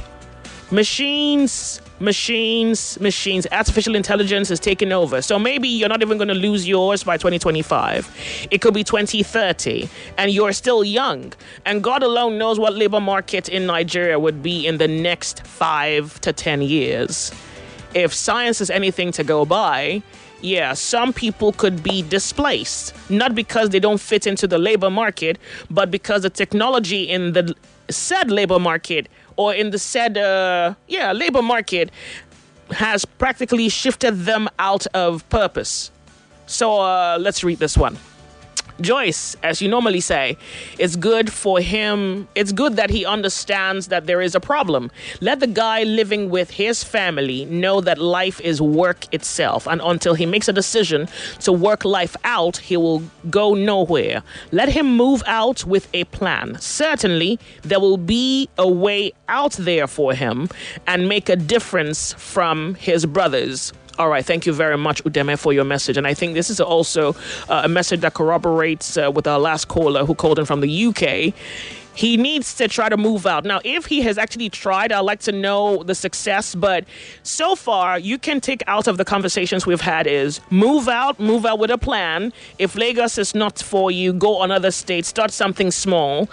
Machines, machines, machines. Artificial intelligence is taking over. So maybe you're not even going to lose yours by twenty twenty-five. It could be twenty thirty, and you're still young. And God alone knows what labor market in Nigeria would be in the next five to ten years. If science is anything to go by, yeah, some people could be displaced. Not because they don't fit into the labor market, but because the technology in the said labor market or in the said, uh, yeah, labor market has practically shifted them out of purpose. So uh, let's read this one. Joyce, as you normally say, it's good for him. It's good that he understands that there is a problem. Let the guy living with his family know that life is work itself. And until he makes a decision to work life out, he will go nowhere. Let him move out with a plan. Certainly, there will be a way out there for him and make a difference from his brothers. All right, thank you very much, Udeme, for your message. And I think this is also uh, a message that corroborates uh, with our last caller who called in from the U K. He needs to try to move out. Now, if he has actually tried, I'd like to know the success. But so far, you can take out of the conversations we've had is move out, move out with a plan. If Lagos is not for you, go on other states, start something small,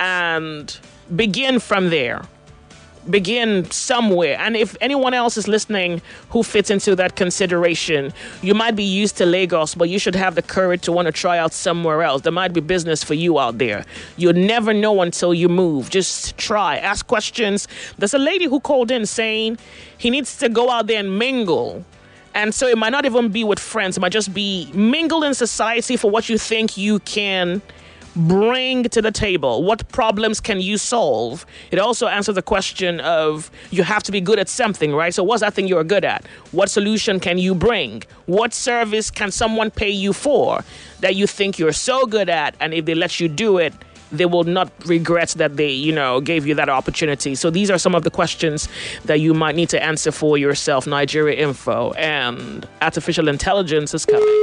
and begin from there. Begin somewhere. And if anyone else is listening who fits into that consideration, you might be used to Lagos, but you should have the courage to want to try out somewhere else. There might be business for you out there. You'll never know until you move. Just try. Ask questions. There's a lady who called in saying he needs to go out there and mingle. And so it might not even be with friends. It might just be mingle in society for what you think you can bring to the table. What problems can you solve? It also answers the question of you have to be good at something, right? So what's that thing you're good at? What solution can you bring? What service can someone pay you for that you think you're so good at? And if they let you do it, they will not regret that they, you know, gave you that opportunity. So these are some of the questions that you might need to answer for yourself. Nigeria Info and artificial intelligence is coming.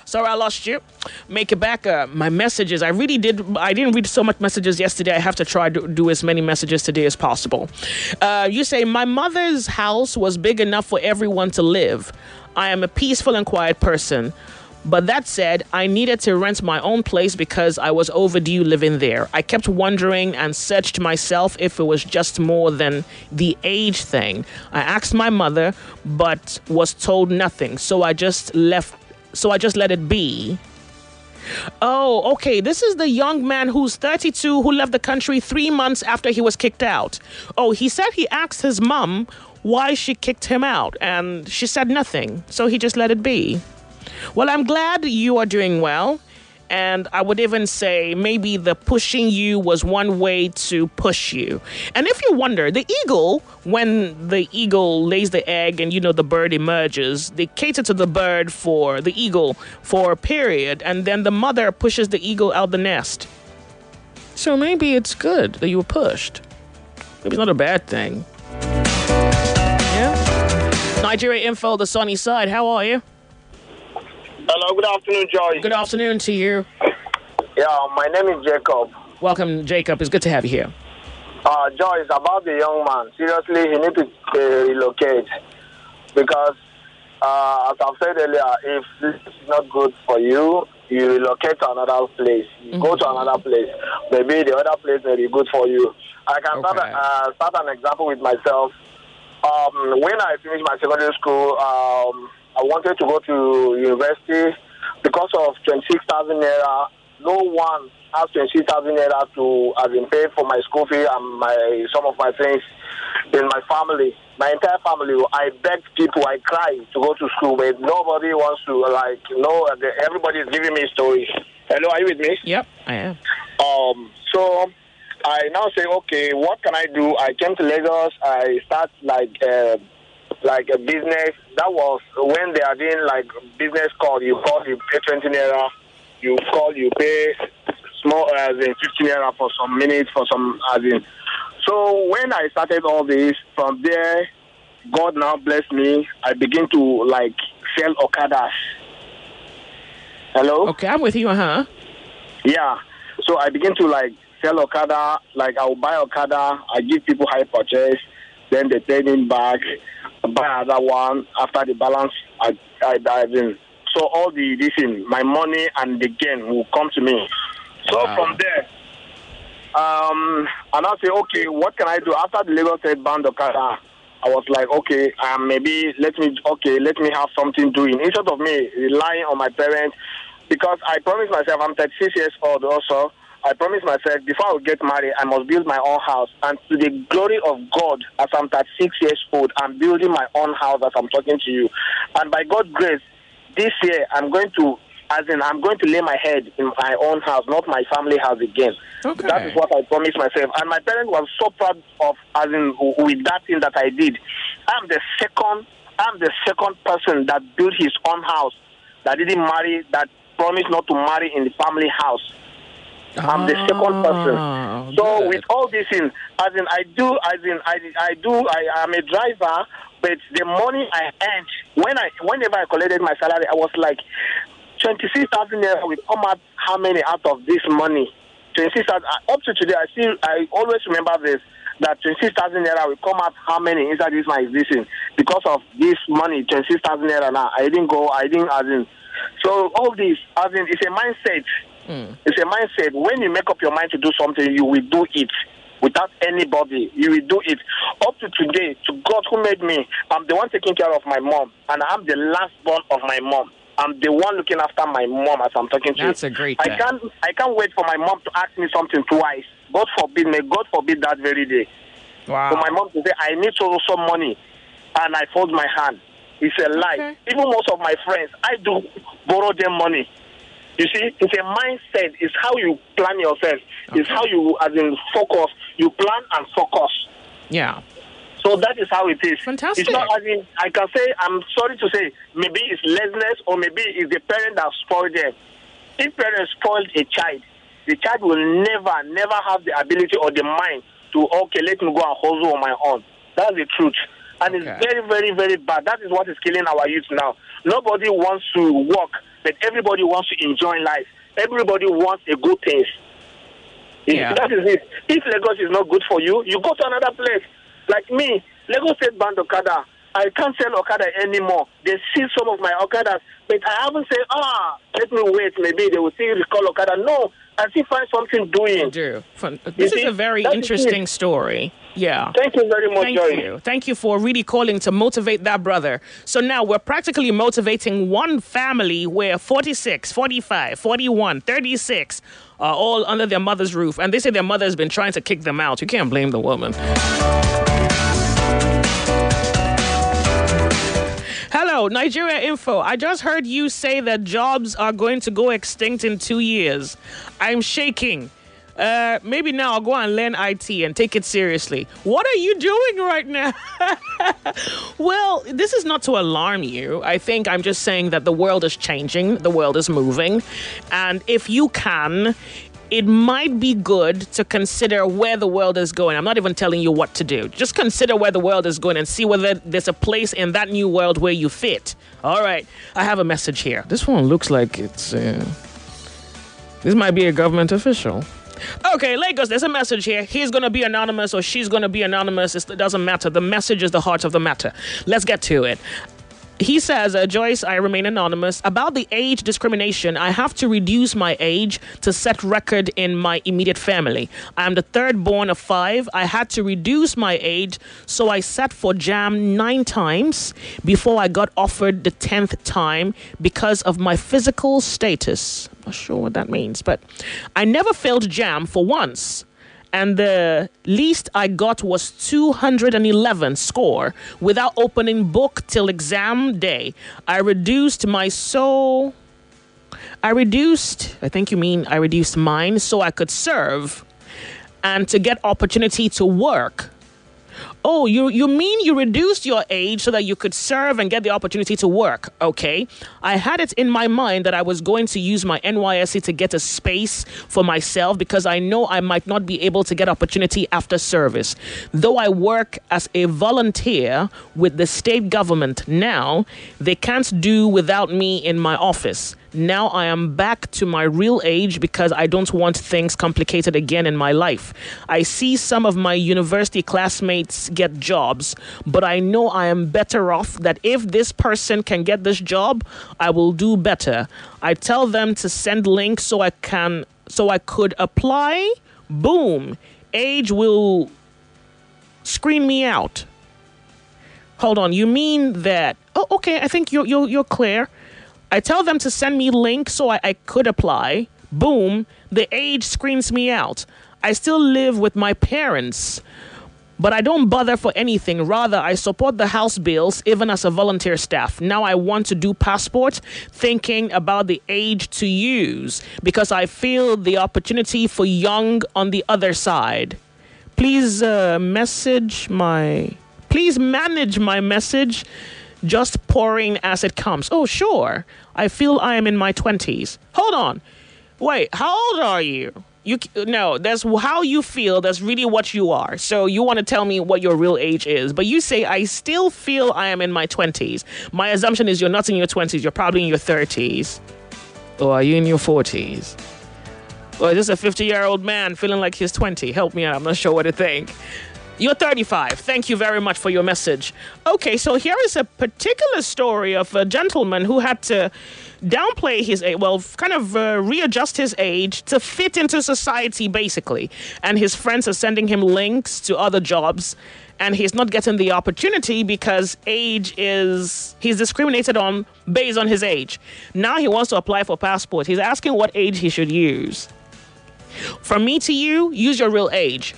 Sorry I lost you. Make it back. Uh, my messages. I really did. I didn't read so much messages yesterday. I have to try to do as many messages today as possible. Uh, you say, my mother's house was big enough for everyone to live. I am a peaceful and quiet person. But that said, I needed to rent my own place because I was overdue living there. I kept wondering and searched myself if it was just more than the age thing. I asked my mother, but was told nothing. So I just left. So I just let it be. Oh, okay. This is the young man who's thirty-two who left the country three months after he was kicked out. Oh, he said he asked his mom why she kicked him out, and she said nothing. So he just let it be. Well, I'm glad you are doing well. And I would even say maybe the pushing you was one way to push you. And if you wonder, the eagle, when the eagle lays the egg and, you know, the bird emerges, they cater to the bird for the eagle for a period. And then the mother pushes the eagle out the nest. So maybe it's good that you were pushed. Maybe it's not a bad thing. Yeah. Nigeria Info, the sunny side. How are you? Hello, good afternoon, Joy. Good afternoon to you. Yeah, my name is Jacob. Welcome, Jacob. It's good to have you here. Uh, Joy, it's about the young man. Seriously, he needs to uh, relocate because, uh, as I've said earlier, if this is not good for you, you relocate to another place. You mm-hmm. go to another place. Maybe the other place may be good for you. I can okay. start, uh, start an example with myself. Um, when I finished my secondary school, um, I wanted to go to university because of twenty-six thousand naira. No one has twenty-six thousand naira to have been paid for my school fee and my some of my things in my family. My entire family, I begged people, I cried to go to school, but nobody wants to, like, you know, everybody is giving me stories. Hello, are you with me? Yep, I am. Um, so I now say, okay, what can I do? I came to Lagos. I start, like, uh, like a business. That was when they are doing like business call. You call, you pay twenty naira. You call, you pay small as in fifteen naira for some minutes, for some as in. So when I started all this, from there, God now blessed me. I begin to like sell Okadas. Hello? Okay, I'm with you, huh? Yeah. So I begin to like sell Okada. Like I'll buy Okada. I give people high purchase. Then they pay me back. Buy another one after the balance I I dive in. So all the this in my money and the gain will come to me. So wow. From there, um, and I'll say, okay, what can I do after the Lagos State banned Okada? I was like, okay, um, maybe let me okay, let me have something doing instead of me relying on my parents, because I promised myself I'm thirty-six years old also. I promised myself before I would get married, I must build my own house. And to the glory of God, as I'm thirty-six years old, I'm building my own house as I'm talking to you. And by God's grace, this year I'm going to, as in, I'm going to lay my head in my own house, not my family house again. Okay. That is what I promised myself. And my parents were so proud of, as in, with that thing that I did. I'm the second, I'm the second person that built his own house, that didn't marry, that promised not to marry in the family house. I'm the second person. So good. With all this in, as in I do, as in I, I do, I am a driver, but the money I earned, when I, whenever I collected my salary, I was like, twenty-six thousand naira will come out how many out of this money? twenty-six thousand, up to today, I still, I always remember this, that twenty-six thousand naira will come out how many inside this my existing because of this money, twenty-six thousand naira now. I didn't go, I didn't, as in, so all this, as in, it's a mindset. Mm. It's a mindset. When you make up your mind to do something, you will do it without anybody. You will do it. Up to today, to God who made me, I'm the one taking care of my mom, and I'm the last born of my mom. I'm the one looking after my mom as I'm talking to That's you. That's a great thing. I can't, I can't wait for my mom to ask me something twice. God forbid, may God forbid that very day. Wow. For my mom to say, I need to some money, and I fold my hand. It's a lie. Okay. Even most of my friends, I do borrow them money. You see, it's a mindset. It's how you plan yourself. Okay. It's how you, as in, focus. You plan and focus. Yeah. So that is how it is. Fantastic. It's not, as in, I can say, I'm sorry to say, maybe it's laziness or maybe it's the parent that spoiled them. If parents spoiled a child, the child will never, never have the ability or the mind to, okay, let me go and hustle on my own. That's the truth. And it's very, very, very bad. That is what is killing our youth now. Nobody wants to work, but everybody wants to enjoy life. Everybody wants a good thing. Yeah. That is it. If Lagos is not good for you, you go to another place. Like me, Lagos State banned Okada. I can't sell Okada anymore. They see some of my Okadas, but I haven't said, ah, let me wait. Maybe they will still recall Okada. No, I still find something doing. You do. This is a very interesting story. Yeah. Thank you very much, Thank Joy. you. Thank you for really calling to motivate that brother. So now we're practically motivating one family where forty-six, forty-five, forty-one, thirty-six are all under their mother's roof. And they say their mother has been trying to kick them out. You can't blame the woman. Hello, Nigeria Info. I just heard you say that jobs are going to go extinct in two years. I'm shaking. Uh, maybe now I'll go and learn I T and take it seriously. What are you doing right now? Well, this is not to alarm you. I think I'm just saying that the world is changing. The world is moving. And if you can, it might be good to consider where the world is going. I'm not even telling you what to do. Just consider where the world is going and see whether there's a place in that new world where you fit. All right. I have a message here. This one looks like it's... Uh, this might be a government official. Okay, Lagos, there's a message here. He's going to be anonymous or she's going to be anonymous. It doesn't matter. The message is the heart of the matter. Let's get to it. He says, uh, Joyce, I remain anonymous. About the age discrimination, I have to reduce my age to set record in my immediate family. I am the third born of five. I had to reduce my age, so I sat for JAM nine times before I got offered the tenth time because of my physical status. I'm not sure what that means, but I never failed JAM for once. And the least I got was two hundred eleven score without opening book till exam day. I reduced my soul. I reduced, I think you mean I reduced mine so I could serve and to get opportunity to work. Oh, you you mean you reduced your age so that you could serve and get the opportunity to work? Okay. I had it in my mind that I was going to use my N Y S C to get a space for myself because I know I might not be able to get opportunity after service. Though I work as a volunteer with the state government now, they can't do without me in my office. Now I am back to my real age because I don't want things complicated again in my life. I see some of my university classmates get jobs, but I know I am better off that if this person can get this job, I will do better. I tell them to send links so I can, so I could apply. Boom. Age will screen me out. Hold on. You mean that? Oh, okay. I think you're you're you're clear. I tell them to send me links so I, I could apply. Boom, the age screens me out. I still live with my parents, but I don't bother for anything. Rather, I support the house bills, even as a volunteer staff. Now I want to do passport, thinking about the age to use, because I feel the opportunity for young on the other side. Please uh, message my... Please manage my message. Just pouring as it comes. Oh, sure. I feel I am in my twenties. Hold on. Wait, how old are you? You no, that's how you feel. That's really what you are. So you want to tell me what your real age is. But you say, I still feel I am in my twenties. My assumption is you're not in your twenties. You're probably in your thirties. Or are you in your forties? Or is this a fifty-year-old man feeling like he's twenty? Help me out. I'm not sure what to think. You're thirty-five. Thank you very much for your message. Okay, so here is a particular story of a gentleman who had to downplay his age, well, kind of uh, readjust his age to fit into society, basically. And his friends are sending him links to other jobs, and he's not getting the opportunity because age is, he's discriminated on based on his age. Now he wants to apply for passport. He's asking what age he should use. From me to you, use your real age.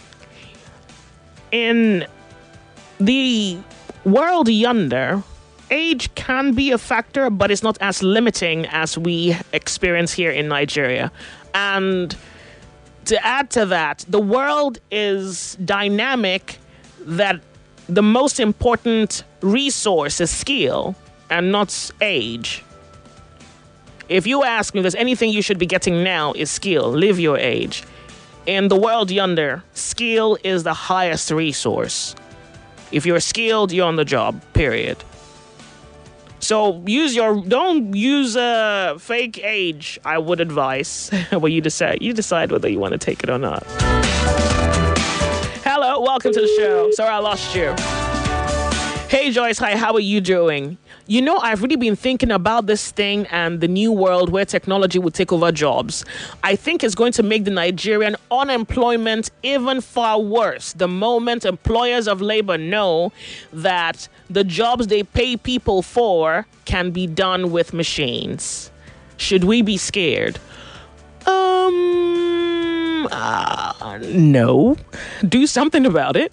In the world yonder, age can be a factor, but it's not as limiting as we experience here in Nigeria. And to add to that, the world is dynamic, that the most important resource is skill and not age. If you ask me if there's anything you should be getting now, is skill. Live your age. In the world yonder, skill is the highest resource. If you're skilled, you're on the job, period. So use your, don't use a fake age, I would advise. Well, you decide, you decide whether you want to take it or not. Hello, welcome to the show. Sorry I lost you. Hey Joyce, hi, how are you doing? You know, I've really been thinking about this thing and the new world where technology will take over jobs. I think it's going to make the Nigerian unemployment even far worse the moment employers of labor know that the jobs they pay people for can be done with machines. Should we be scared? Um, uh, no. Do something about it.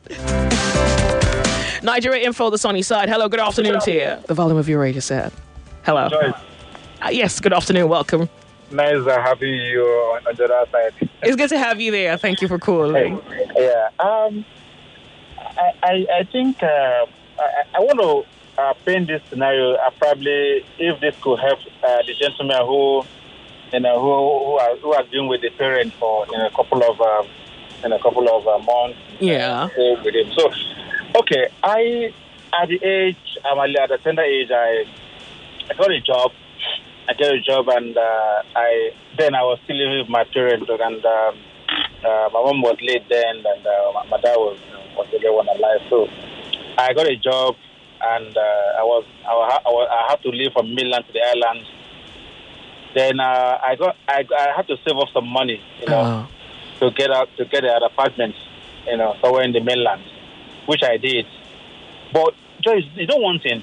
Nigeria Info, the sunny side. Hello, good afternoon to you. The volume of your radio set. Hello. Joyce. Uh, yes, good afternoon. Welcome. Nice uh, having you on, on the other side. It's good to have you there. Thank you for calling. Yeah. Um. I I, I think uh, I, I want to uh, paint this scenario. Uh, probably if this could help uh, the gentleman who you know who who, are, who has been with the parent for in a couple of um, in a couple of uh, months. Yeah. Uh, with him. So. Okay, I, at the age, I'm at the tender age, I, I got a job. I got a job, and uh, I then I was still living with my parents, and um, uh, my mom was late then, and uh, my, my dad was was the one alive. So I got a job, and uh, I was I, was, I, was, I had to leave from mainland to the islands. Then uh, I got I, I had to save up some money, you know, oh. to get out to get an apartment, you know, somewhere in the mainland. Which I did. But, Joyce, you know one thing?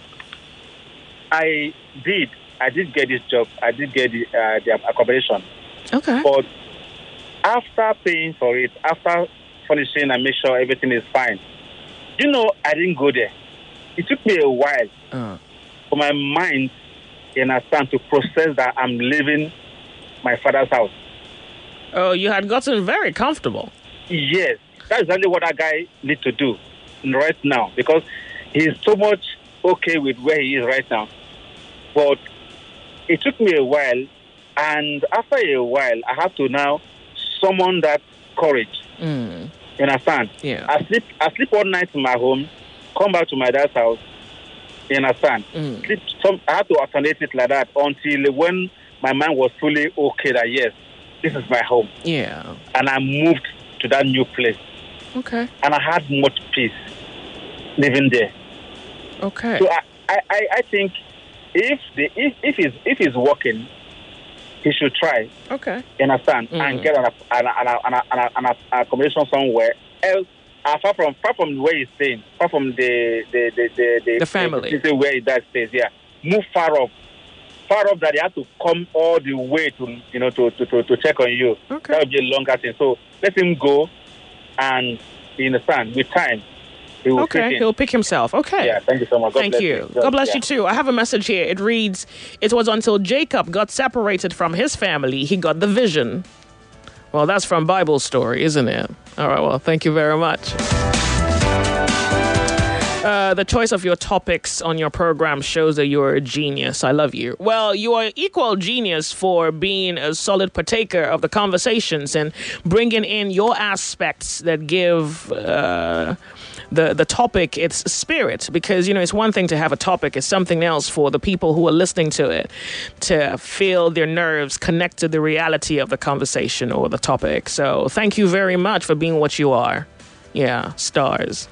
I did. I did get this job. I did get the, uh, the accommodation. Okay. But after paying for it, after finishing and make sure everything is fine, you know, I didn't go there. It took me a while uh. for my mind, you understand, to process that I'm leaving my father's house. Oh, you had gotten very comfortable. Yes. That's exactly what that guy needs to do right now, because he's so much okay with where he is right now. But it took me a while, and after a while, I have to now summon that courage. Mm. You understand? Yeah. I sleep, I sleep all night in my home, come back to my dad's house. You understand? Mm. Sleep some, I had to alternate it like that until when my mind was fully okay that yes, this is my home. Yeah. And I moved to that new place. Okay. And I had much peace living there. Okay. So I, I, I think if the if if he's if he's working, he should try. Okay. You understand? Mm. And get an an an an, an, an accommodation somewhere else, apart from far from where he's staying, far from the the the the, the, the family, the where his dad stays. Yeah, move far off. Far off that they have to come all the way to you know to to, to, to check on you. Okay. That would be a longer thing. So let him go. And you understand, with time, he will okay, pick he'll pick himself. Okay. Yeah, thank you so much. God thank bless you. you. God bless yeah. you too. I have a message here. It reads, it was until Jacob got separated from his family, he got the vision. Well, that's from Bible story, isn't it? All right, well, thank you very much. Uh, the choice of your topics on your program shows that you're a genius. I love you. Well, you are equal genius for being a solid partaker of the conversations and bringing in your aspects that give uh, the the topic its spirit. Because, you know, it's one thing to have a topic. It's something else for the people who are listening to it to feel their nerves connect to the reality of the conversation or the topic. So thank you very much for being what you are. Yeah, stars.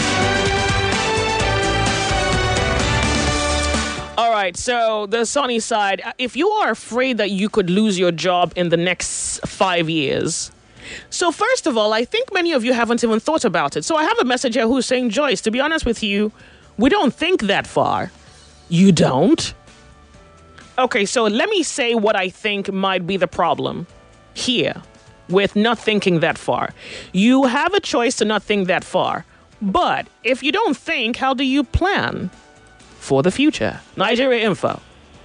All right, so the sunny side, if you are afraid that you could lose your job in the next five years, so first of all, I think many of you haven't even thought about it. So I have a message here who's saying, Joyce, to be honest with you, we don't think that far. You don't? Okay, so let me say what I think might be the problem here with not thinking that far. You have a choice to not think that far, but if you don't think, how do you plan for the future? Nigeria Info.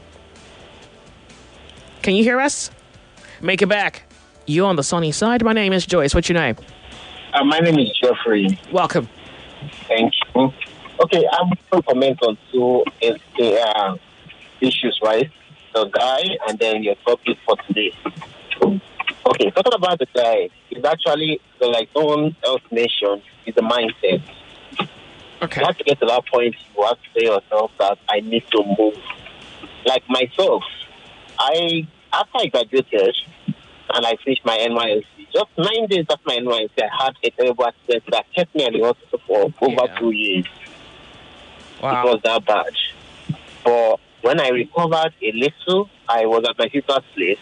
Can you hear us? Make it back. You're on the sunny side. My name is Joyce. What's your name? Uh, my name is Jeffrey. Welcome. Thank you. Okay, I'm going to comment on two uh, issues, right? The guy and then your topic for today. Okay, talking about the guy, it's actually the like no one else nation is the mindset. Okay. You have to get to that point. You have to say yourself that I need to move. Like myself, I after I graduated and I finished my N Y S C, just nine days after my N Y S C, I had a terrible accident that kept me at the hospital for over yeah. two years. Wow. It was that bad. But when I recovered a little, I was at my sister's place.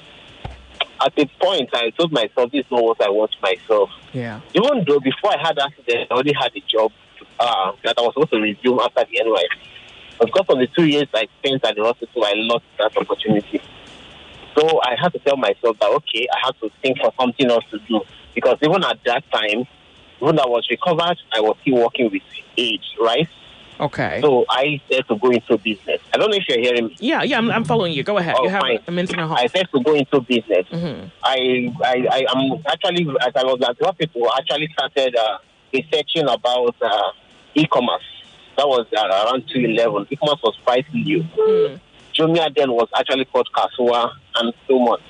At a point, I told myself, this is not what I want myself. Yeah. Even though before I had that accident, I already had a job uh, that I was supposed to resume after the N Y S C. But because of the two years I spent at the hospital, I lost that opportunity. So I had to tell myself that, okay, I have to think for something else to do. Because even at that time, when I was recovered, I was still working with age, right? Okay. So I said to go into business. I don't know if you're hearing me. Yeah, yeah, I'm, I'm following you. Go ahead. Oh, you have fine. a minute and a half. I said to go into business. Mm-hmm. I, I, I am actually, as I was at the hospital, actually started uh, researching about uh, e-commerce. That was uh, around twenty eleven. E-commerce was quite new. Mm. Jumia then was actually called Kasua and so on.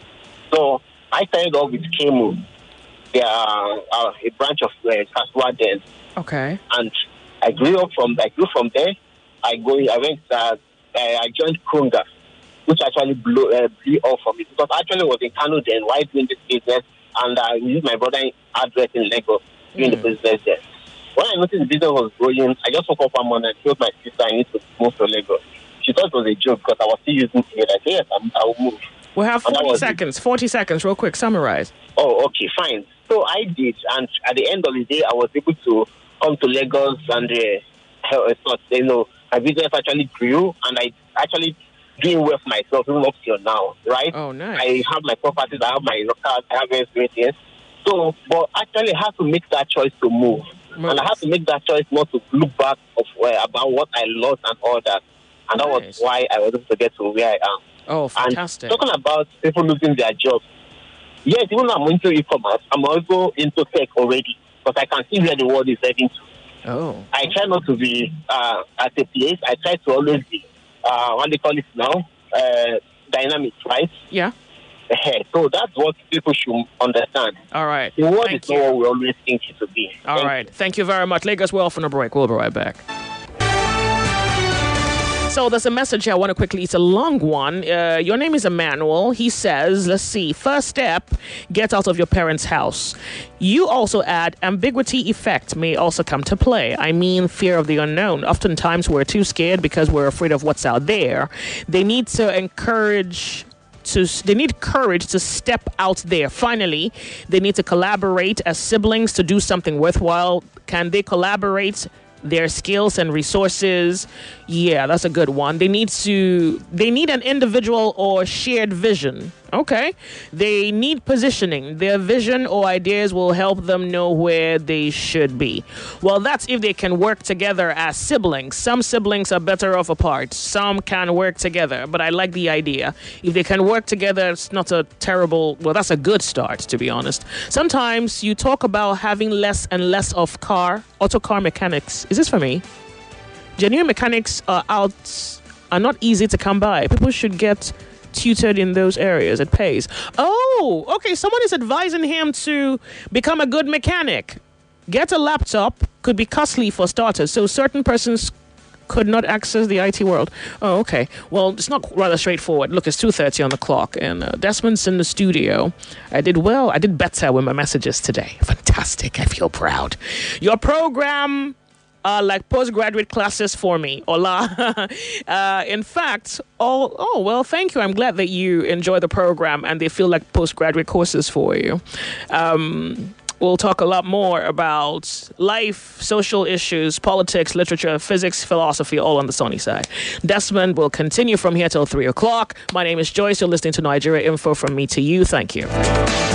So I started off with Kemu. They are uh, a branch of uh, Kasua then. Okay. And I grew up from I grew from there. I go. I went. Uh, I joined Krunga, which actually blew uh, blew off for me because I actually was in Kano then while doing this business, and I used my brother's address in Lagos doing mm. the business there. When I noticed the business was growing, I just woke up one morning and told my sister I need to move to Lagos. She thought it was a joke because I was still using it. I said yes, I'm, I will move. We have forty seconds. It. Forty seconds, real quick. Summarize. Oh, okay, fine. So I did, and at the end of the day, I was able to come to Lagos, and uh, you know, my business actually grew, and I actually doing well for myself even up till now, right? Oh, nice. I have my properties, I have my cars, I have everything. So, but actually, I have to make that choice to move, move. And I have to make that choice not to look back of uh, about what I lost and all that, and that nice. was why I was able to get to where I am. Oh, fantastic! And talking about people losing their jobs, yes, even though I'm into e-commerce, I'm also into tech already. Because I can see where the world is heading to. Oh. I try not to be uh, at a place. I try to always be, uh, what they call it now, uh, dynamic, right? Yeah. So that's what people should understand. All right. The world Thank is you. not what we always think it to be. All Thank right. You. Thank you very much. Lagos, we're off on a break. We'll be right back. So there's a message here I want to quickly, it's a long one. Uh, your name is Emmanuel. He says, let's see, first step, get out of your parents' house. You also add, ambiguity effect may also come to play. I mean, fear of the unknown. Oftentimes we're too scared because we're afraid of what's out there. They need to encourage... To, they need courage to step out there. Finally, they need to collaborate as siblings to do something worthwhile. Can they collaborate their skills and resources? Yeah, that's a good one. They need to they need an individual or shared vision. Okay. They need positioning. Their vision or ideas will help them know where they should be. Well, that's if they can work together as siblings. Some siblings are better off apart. Some can work together, but I like the idea. If they can work together, it's not a terrible, well, that's a good start, to be honest. Sometimes you talk about having less and less of car, auto car mechanics. Is this for me? Genuine mechanics are out, are not easy to come by. People should get tutored in those areas. It pays. Oh, okay. Someone is advising him to become a good mechanic. Get a laptop. Could be costly for starters. So certain persons could not access the I T world. Oh, okay. Well, it's not rather straightforward. Look, it's two thirty on the clock, and uh, Desmond's in the studio. I did well. I did better with my messages today. Fantastic. I feel proud. Your program... Uh, like postgraduate classes for me. Hola. uh, in fact, all, oh, well, thank you. I'm glad that you enjoy the program and they feel like postgraduate courses for you. Um, we'll talk a lot more about life, social issues, politics, literature, physics, philosophy, all on the Sunny side. Desmond will continue from here till three o'clock. My name is Joyce. You're listening to Nigeria Info from me to you. Thank you.